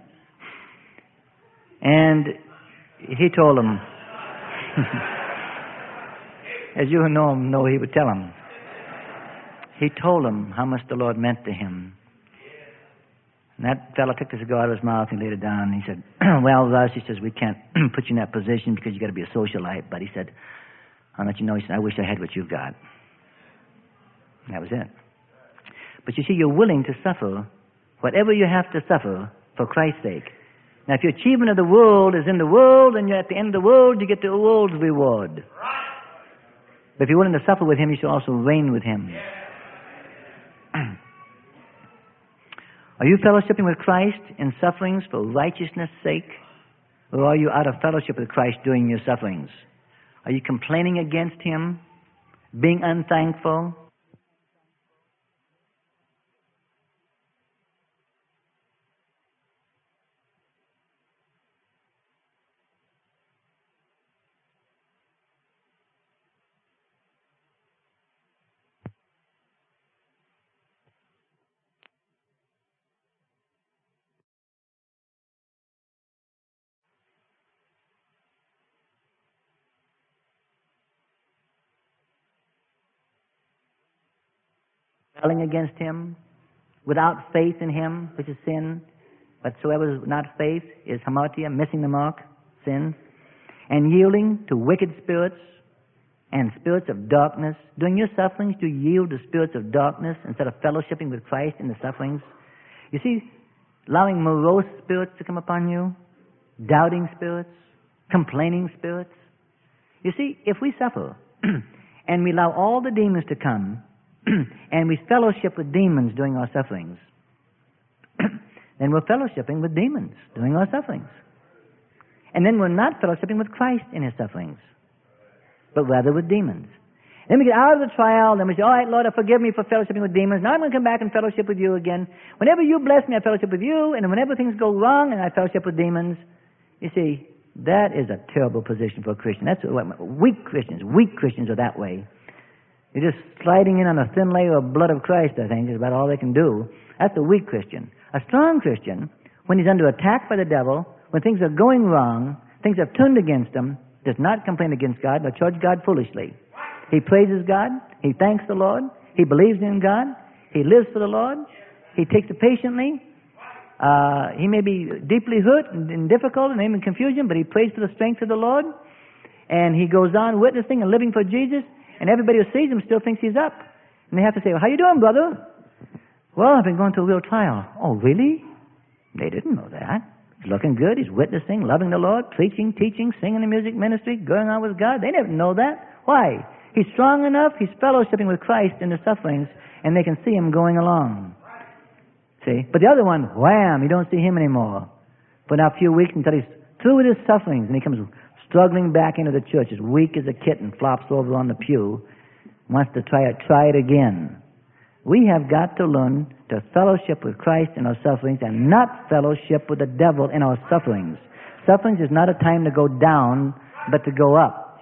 And he told him, as you know, he would tell him. He told him how much the Lord meant to him. And that fellow took the cigar out of his mouth and laid it down. And he said, well, Russ, he says, we can't put you in that position because you got to be a socialite. But he said, I'll let you know, he said, I wish I had what you've got. And that was it. But you see, you're willing to suffer whatever you have to suffer for Christ's sake. Now, if your achievement of the world is in the world, and you're at the end of the world, you get the world's reward. But if you're willing to suffer with him, you shall also reign with him. Are you fellowshipping with Christ in sufferings for righteousness' sake? Or are you out of fellowship with Christ during your sufferings? Are you complaining against Him? Being unthankful? Rebelling against Him? Without faith in Him, which is sin? Whatsoever is not faith is hamartia, missing the mark, sin. And yielding to wicked spirits and spirits of darkness. During your sufferings, do you yield to spirits of darkness instead of fellowshipping with Christ in the sufferings? You see, allowing morose spirits to come upon you, doubting spirits, complaining spirits. You see, if we suffer and we allow all the demons to come and we fellowship with demons during our sufferings, then we're fellowshipping with demons during our sufferings. And then we're not fellowshipping with Christ in His sufferings, but rather with demons. Then we get out of the trial, then we say, all right, Lord, forgive me for fellowshipping with demons. Now I'm going to come back and fellowship with you again. Whenever you bless me, I fellowship with you, and whenever things go wrong and I fellowship with demons, you see, that is a terrible position for a Christian. That's what weak Christians are that way. They're just sliding in on a thin layer of blood of Christ, I think, is about all they can do. That's a weak Christian. A strong Christian, when he's under attack by the devil, when things are going wrong, things have turned against him, does not complain against God, nor charge God foolishly. He praises God. He thanks the Lord. He believes in God. He lives for the Lord. He takes it patiently. He may be deeply hurt and difficult and in confusion, but he prays for the strength of the Lord. And he goes on witnessing and living for Jesus. And everybody who sees him still thinks he's up. And they have to say, well, how you doing, brother? Well, I've been going through a real trial. Oh, really? They didn't know that. He's looking good. He's witnessing, loving the Lord, preaching, teaching, singing the music ministry, going on with God. They didn't know that. Why? He's strong enough. He's fellowshipping with Christ in the sufferings, and they can see him going along. See? But the other one, wham, you don't see him anymore. For now a few weeks until he's through with his sufferings, and he comes struggling back into the church, as weak as a kitten, flops over on the pew, wants to try it again. We have got to learn to fellowship with Christ in our sufferings and not fellowship with the devil in our sufferings. Sufferings is not a time to go down, but to go up.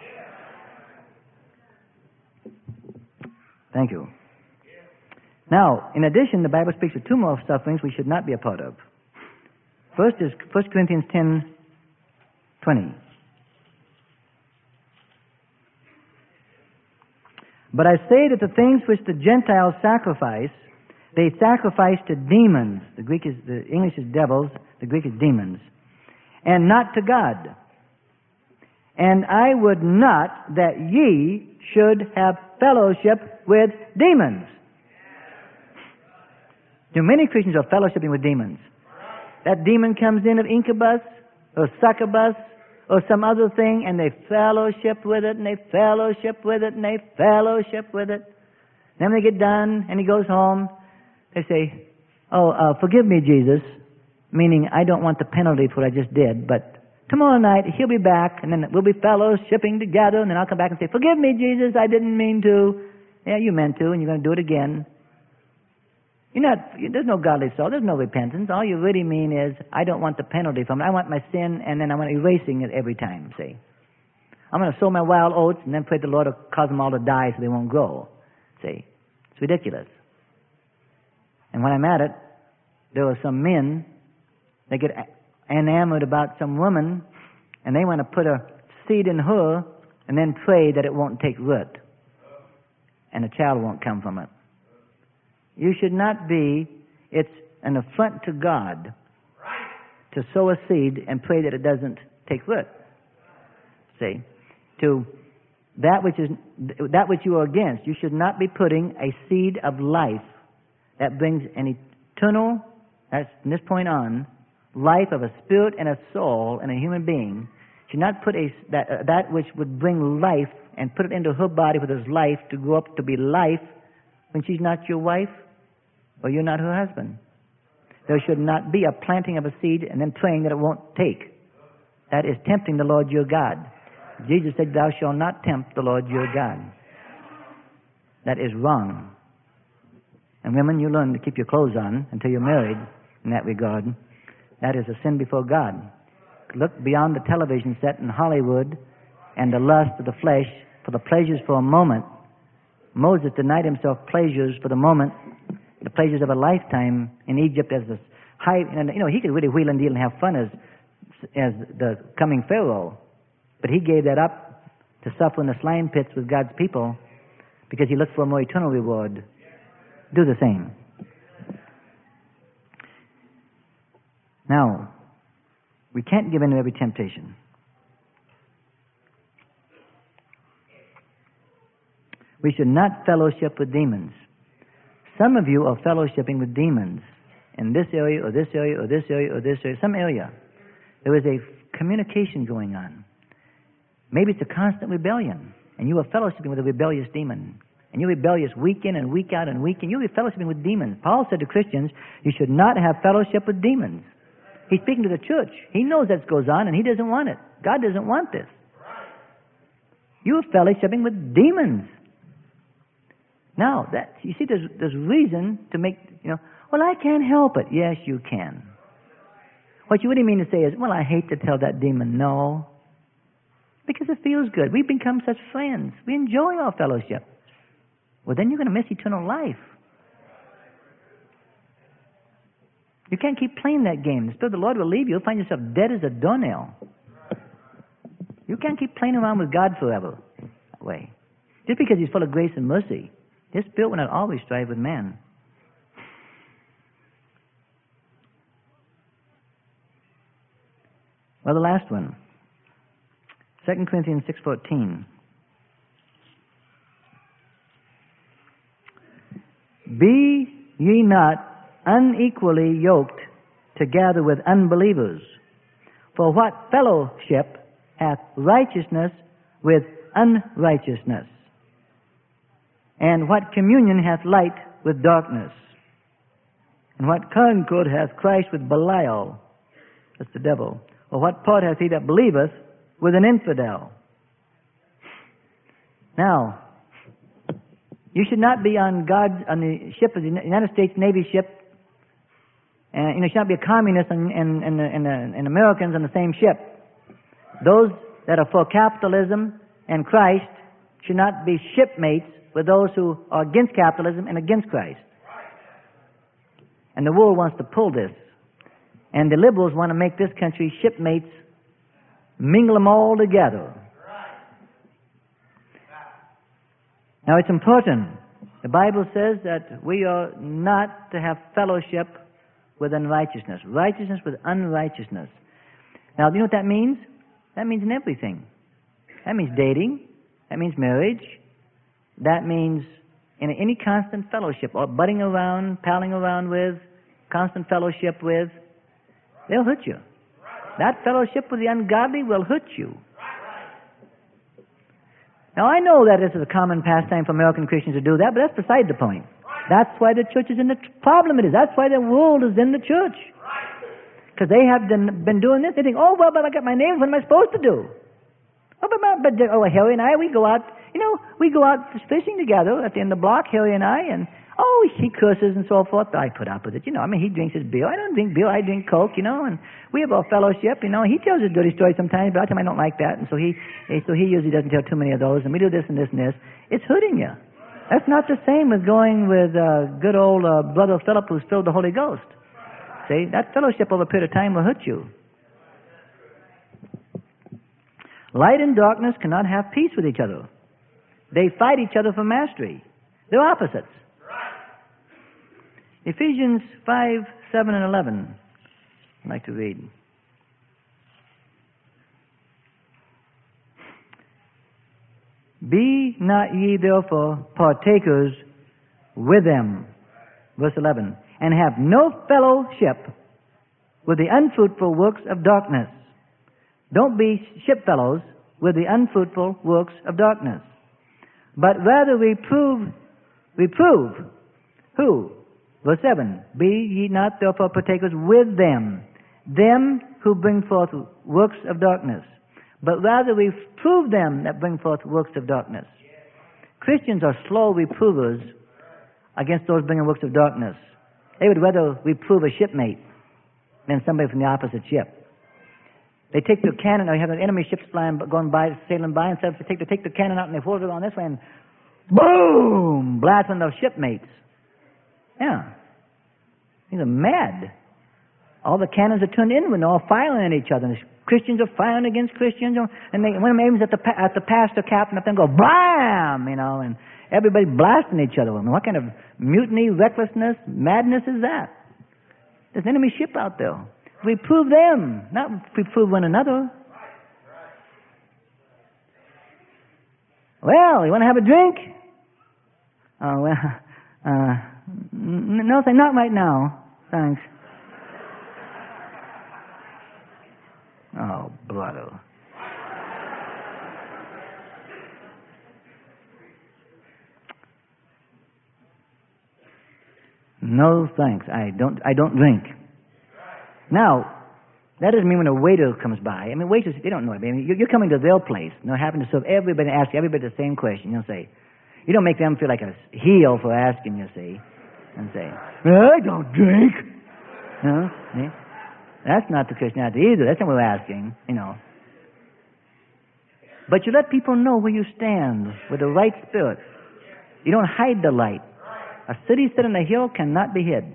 Thank you. Now, in addition, the Bible speaks of two more sufferings we should not be a part of. First is 1 Corinthians 10:20. But I say that the things which the Gentiles sacrifice, they sacrifice to demons. The English is devils, the Greek is demons, and not to God. And I would not that ye should have fellowship with demons. Too many Christians are fellowshipping with demons. That demon comes in of incubus or succubus or some other thing, and they fellowship with it, and they fellowship with it, and they fellowship with it. Then they get done, and he goes home. They say, forgive me, Jesus, meaning I don't want the penalty for what I just did, but tomorrow night he'll be back, and then we'll be fellowshipping together, and then I'll come back and say, forgive me, Jesus, I didn't mean to. Yeah, you meant to, and you're going to do it again. There's no godly soul. There's no repentance. All you really mean is, I don't want the penalty from it. I want my sin, and then I want erasing it every time, see. I'm going to sow my wild oats, and then pray the Lord will cause them all to die so they won't grow. See. It's ridiculous. And when I'm at it, there are some men, they get enamored about some woman, and they want to put a seed in her, and then pray that it won't take root, and a child won't come from it. You should not be, it's an affront to God to sow a seed and pray that it doesn't take root. See? To that which you are against, you should not be putting a seed of life that brings an eternal, that's from this point on, life of a spirit and a soul and a human being. You should not put that which would bring life and put it into her body with his life to grow up to be life when she's not your wife or you're not her husband. There should not be a planting of a seed and then praying that it won't take. That is tempting the Lord your God. Jesus said, thou shalt not tempt the Lord your God. That is wrong. And women, you learn to keep your clothes on until you're married in that regard. That is a sin before God. Look beyond the television set in Hollywood and the lust of the flesh for the pleasures for a moment. Moses denied himself pleasures for the moment, the pleasures of a lifetime in Egypt as the high, and he could really wheel and deal and have fun as the coming Pharaoh. But he gave that up to suffer in the slime pits with God's people because he looked for a more eternal reward. Do the same. Now, we can't give in to every temptation. We should not fellowship with demons. Some of you are fellowshipping with demons in this area or this area or this area or this area, some area. There is a communication going on. Maybe it's a constant rebellion, and you are fellowshipping with a rebellious demon. And you're rebellious week in and week out and week in. You're fellowshipping with demons. Paul said to Christians, you should not have fellowship with demons. He's speaking to the church. He knows that goes on, and he doesn't want it. God doesn't want this. You're fellowshipping with demons. Now, you see, there's reason to make, well, I can't help it. Yes, you can. What you really mean to say is, well, I hate to tell that demon no, because it feels good. We've become such friends. We enjoy our fellowship. Well, then you're going to miss eternal life. You can't keep playing that game. The Spirit of the Lord will leave you. You'll find yourself dead as a doornail. You can't keep playing around with God forever that way. Just because He's full of grace and mercy, His Spirit will not always strive with man. Well, the last one. 2 Corinthians 6:14. Be ye not unequally yoked together with unbelievers. For what fellowship hath righteousness with unrighteousness? And what communion hath light with darkness? And what concord hath Christ with Belial? That's the devil. Or what part hath he that believeth with an infidel? Now, you should not be on the ship of the United States Navy ship, and you should not be a communist and Americans on the same ship. Those that are for capitalism and Christ should not be shipmates with those who are against capitalism and against Christ. And the world wants to pull this. And the liberals want to make this country shipmates, mingle them all together. Now it's important. The Bible says that we are not to have fellowship with unrighteousness. Righteousness with unrighteousness. Now, do you know what that means? That means in everything. That means dating. That means marriage. That means in any constant fellowship, or butting around, palling around with, constant fellowship with. They'll hurt you. That fellowship with the ungodly will hurt you. Now, I know that this is a common pastime for American Christians to do that, but that's beside the point. That's why the church is in the problem it is. That's why the world is in the church. Because they have been doing this. They think, oh, well, but I got my neighbor. What am I supposed to do? Oh, but Harry and I, we go out, we go out fishing together at the end of the block, Harry and I, and, he curses and so forth. I put up with it, he drinks his beer. I don't drink beer. I drink Coke, and we have our fellowship, He tells his dirty stories sometimes, but I tell him I don't like that, and so he usually doesn't tell too many of those, and we do this and this and this. It's hurting you. That's not the same as going with good old Brother Philip who's filled with the Holy Ghost. See, that fellowship over a period of time will hurt you. Light and darkness cannot have peace with each other. They fight each other for mastery. They're opposites. Ephesians 5:7 and 11. I'd like to read. Be not ye therefore partakers with them. Verse 11. And have no fellowship with the unfruitful works of darkness. Don't be shipfellows with the unfruitful works of darkness. But rather reprove who? Verse 7, be ye not therefore partakers with them who bring forth works of darkness, but rather reprove them that bring forth works of darkness. Christians are slow reprovers against those bringing works of darkness. They would rather reprove a shipmate than somebody from the opposite ship. They take their cannon, or you have an enemy ships going by, sailing by, and so they take the cannon out and they hold it on this way and boom! Blast on their shipmates. Yeah. These are mad. All the cannons are turned inward and they're all firing at each other. And Christians are firing against Christians, and one of them aims at the pastor captain up there and go, blam! And everybody blasting each other. I mean, what kind of mutiny, recklessness, madness is that? There's an enemy ship out there. Reprove them, not reprove one another. Well, you want to have a drink? Oh, well, no, not right now. Thanks. Oh, brother. No, thanks. I don't drink. Now, that doesn't mean when a waiter comes by. I mean, waiters, they don't know. I mean, you're coming to their place, and they're having to serve everybody, ask everybody the same question. You'll say, you don't make them feel like a heel for asking, you see, and say, I don't drink. No, see? That's not the Christianity either. That's not what we're asking, But you let people know where you stand with the right spirit. You don't hide the light. A city set on a hill cannot be hid.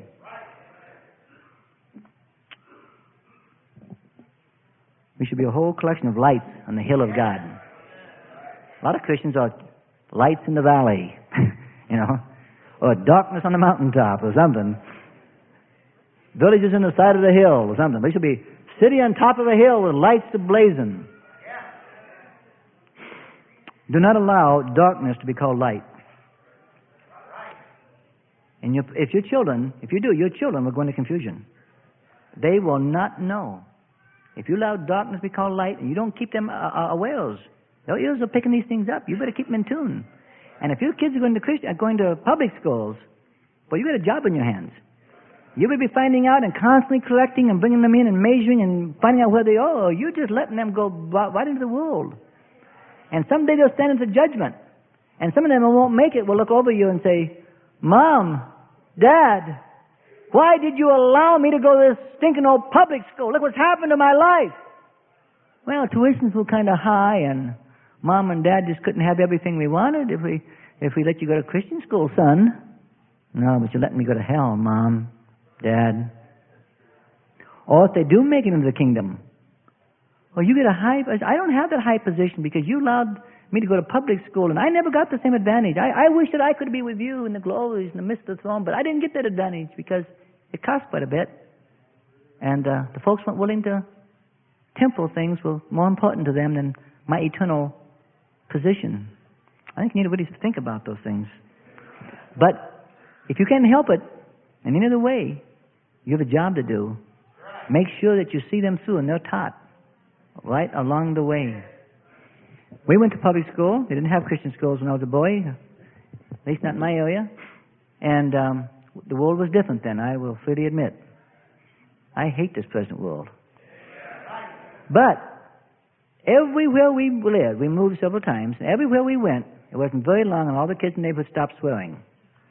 We should be a whole collection of lights on the hill of God. A lot of Christians are lights in the valley, or darkness on the mountaintop or something. Villages in the side of the hill or something. We should be city on top of a hill with lights ablazing. Do not allow darkness to be called light. And if your children will go into confusion. They will not know. If you allow darkness to be called light and you don't keep them awares, their ears are picking these things up. You better keep them in tune. And if your kids are going to public schools, well, you got a job in your hands. You would be finding out and constantly collecting and bringing them in and measuring and finding out where they are. Or you're just letting them go right into the world. And someday they'll stand into judgment. And some of them who won't make it will look over you and say, Mom, Dad, why did you allow me to go to this stinking old public school? Look what's happened to my life. Well, tuitions were kind of high, and Mom and Dad just couldn't have everything we wanted if we let you go to Christian school, son. No, but you're letting me go to hell, Mom, Dad. Or if they do make it into the kingdom, well, you get I don't have that high position because you allowed me to go to public school, and I never got the same advantage. I wish that I could be with you in the glories in the midst of the throne, but I didn't get that advantage because it cost quite a bit. And the folks weren't willing to. Temporal things were more important to them than my eternal position. I think you need to really think about those things. But if you can't help it in any other way, you have a job to do. Make sure that you see them through and they're taught right along the way. We went to public school. They didn't have Christian schools when I was a boy, at least not in my area. And the world was different then, I will freely admit. I hate this present world. But everywhere we lived, we moved several times, and everywhere we went, it wasn't very long, and all the kids in the neighborhood stopped swearing.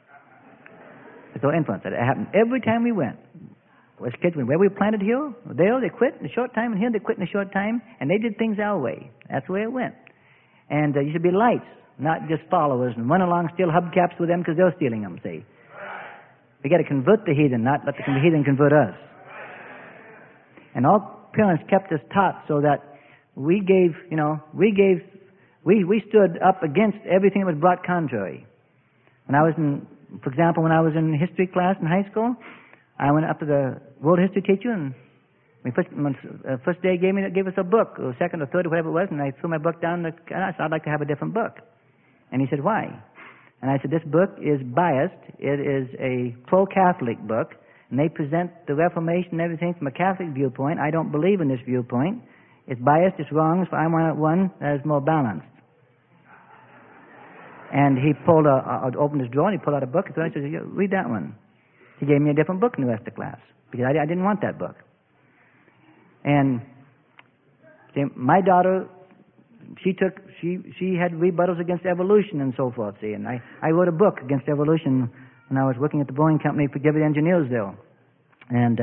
It's no influence. It happened every time we went. As kids, where we planted here, there they quit in a short time, and here they quit in a short time, and they did things our way. That's the way it went. And you should be lights, not just followers, and run along, steal hubcaps with them because they're stealing them, see. We got to convert the heathen, not let the heathen convert us. And all parents kept us taught so that we stood up against everything that was brought contrary. For example, when I was in history class in high school, I went up to the world history teacher, and first day gave us a book, or second or third or whatever it was, and I threw my book down, and I said, I'd like to have a different book. And he said, why? And I said, this book is biased. It is a pro-Catholic book, and they present the Reformation and everything from a Catholic viewpoint. I don't believe in this viewpoint. It's biased, it's wrong, so I want one that is more balanced. And he opened his drawer, and he pulled out a book, and I said, read that one. He gave me a different book in the rest of the class because I didn't want that book. And see, my daughter, she had rebuttals against evolution and so forth. See, and I wrote a book against evolution when I was working at the Boeing Company for Gibby Engineers there, and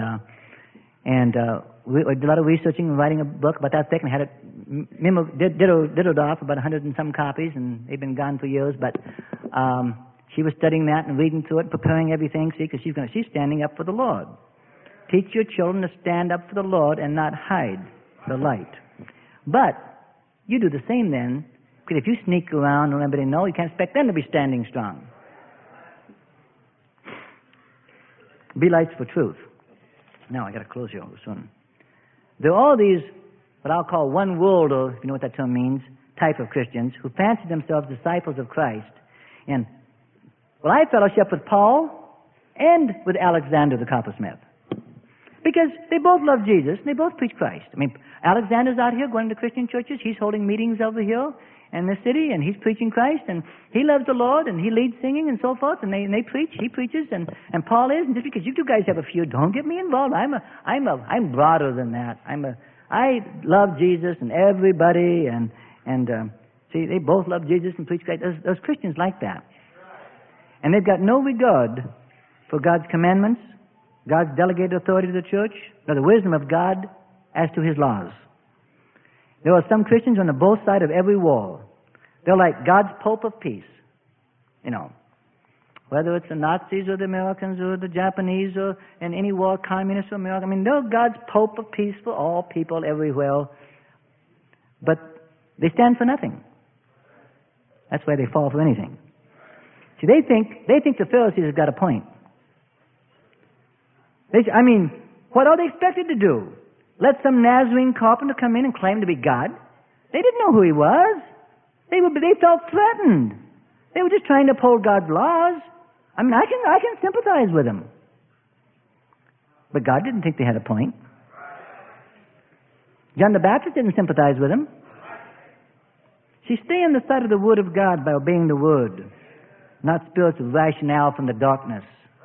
we did a lot of researching and writing a book about that thick, and had it diddled off about 100 and some copies, and they've been gone for years. But she was studying that and reading through it, preparing everything. See, because she's standing up for the Lord. Teach your children to stand up for the Lord and not hide the light. But you do the same then, because if you sneak around and let everybody know, you can't expect them to be standing strong. Be lights for truth. Now I got to close here soon. There are all these, what I'll call one world, or if you know what that term means, type of Christians who fancy themselves disciples of Christ. And well, I fellowship with Paul and with Alexander the coppersmith, because they both love Jesus and they both preach Christ. I mean, Alexander's out here going to Christian churches. He's holding meetings over here in the city, and he's preaching Christ, and he loves the Lord, and he leads singing and so forth, and they preach. He preaches, and Paul is. And just because you two guys have a feud, don't get me involved. I'm broader than that. I love Jesus and everybody, and see, they both love Jesus and preach Christ. There's Christians like that, and they've got no regard for God's commandments, God's delegated authority to the church, or the wisdom of God as to His laws. There are some Christians on the both sides of every wall. They're like God's Pope of Peace. You know, whether it's the Nazis or the Americans or the Japanese or in any war, communists or America. I mean, they're God's Pope of Peace for all people everywhere. But they stand for nothing. That's why they fall for anything. See, they think the Pharisees have got a point. What are they expected to do? Let some Nazarene carpenter come in and claim to be God? They didn't know who he was. They felt threatened. They were just trying to uphold God's laws. I can sympathize with them. But God didn't think they had a point. John the Baptist didn't sympathize with them. See, stay on the side of the Word of God by obeying the Word, not spiritual rationale from the darkness.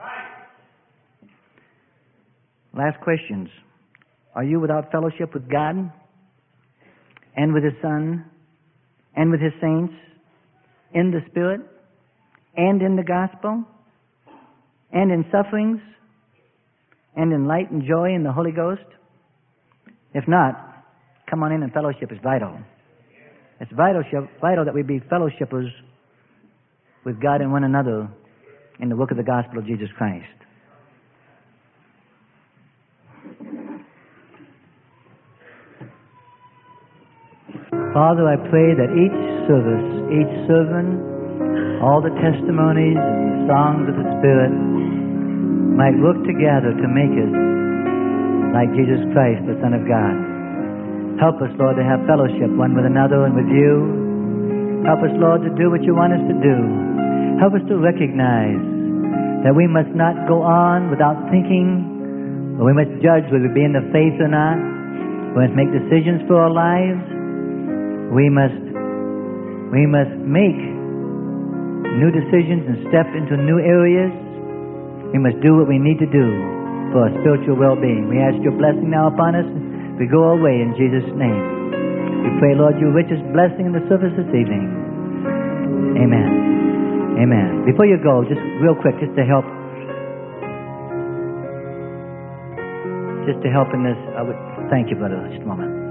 Last questions. Are you without fellowship with God and with His Son and with His saints in the Spirit and in the gospel and in sufferings and in light and joy in the Holy Ghost? If not, come on in, and fellowship is vital. It's vital that we be fellowshippers with God and one another in the work of the gospel of Jesus Christ. Father, I pray that each service, each sermon, all the testimonies and the songs of the Spirit might work together to make us like Jesus Christ, the Son of God. Help us, Lord, to have fellowship one with another and with you. Help us, Lord, to do what you want us to do. Help us to recognize that we must not go on without thinking, or we must judge whether we be in the faith or not. We must make decisions for our lives. We must make new decisions and step into new areas. We must do what we need to do for our spiritual well-being. We ask your blessing now upon us. We go our way in Jesus' name. We pray, Lord, your richest blessing in the service this evening. Amen. Amen. Before you go, just real quick, just to help in this, thank you, brother, just a moment.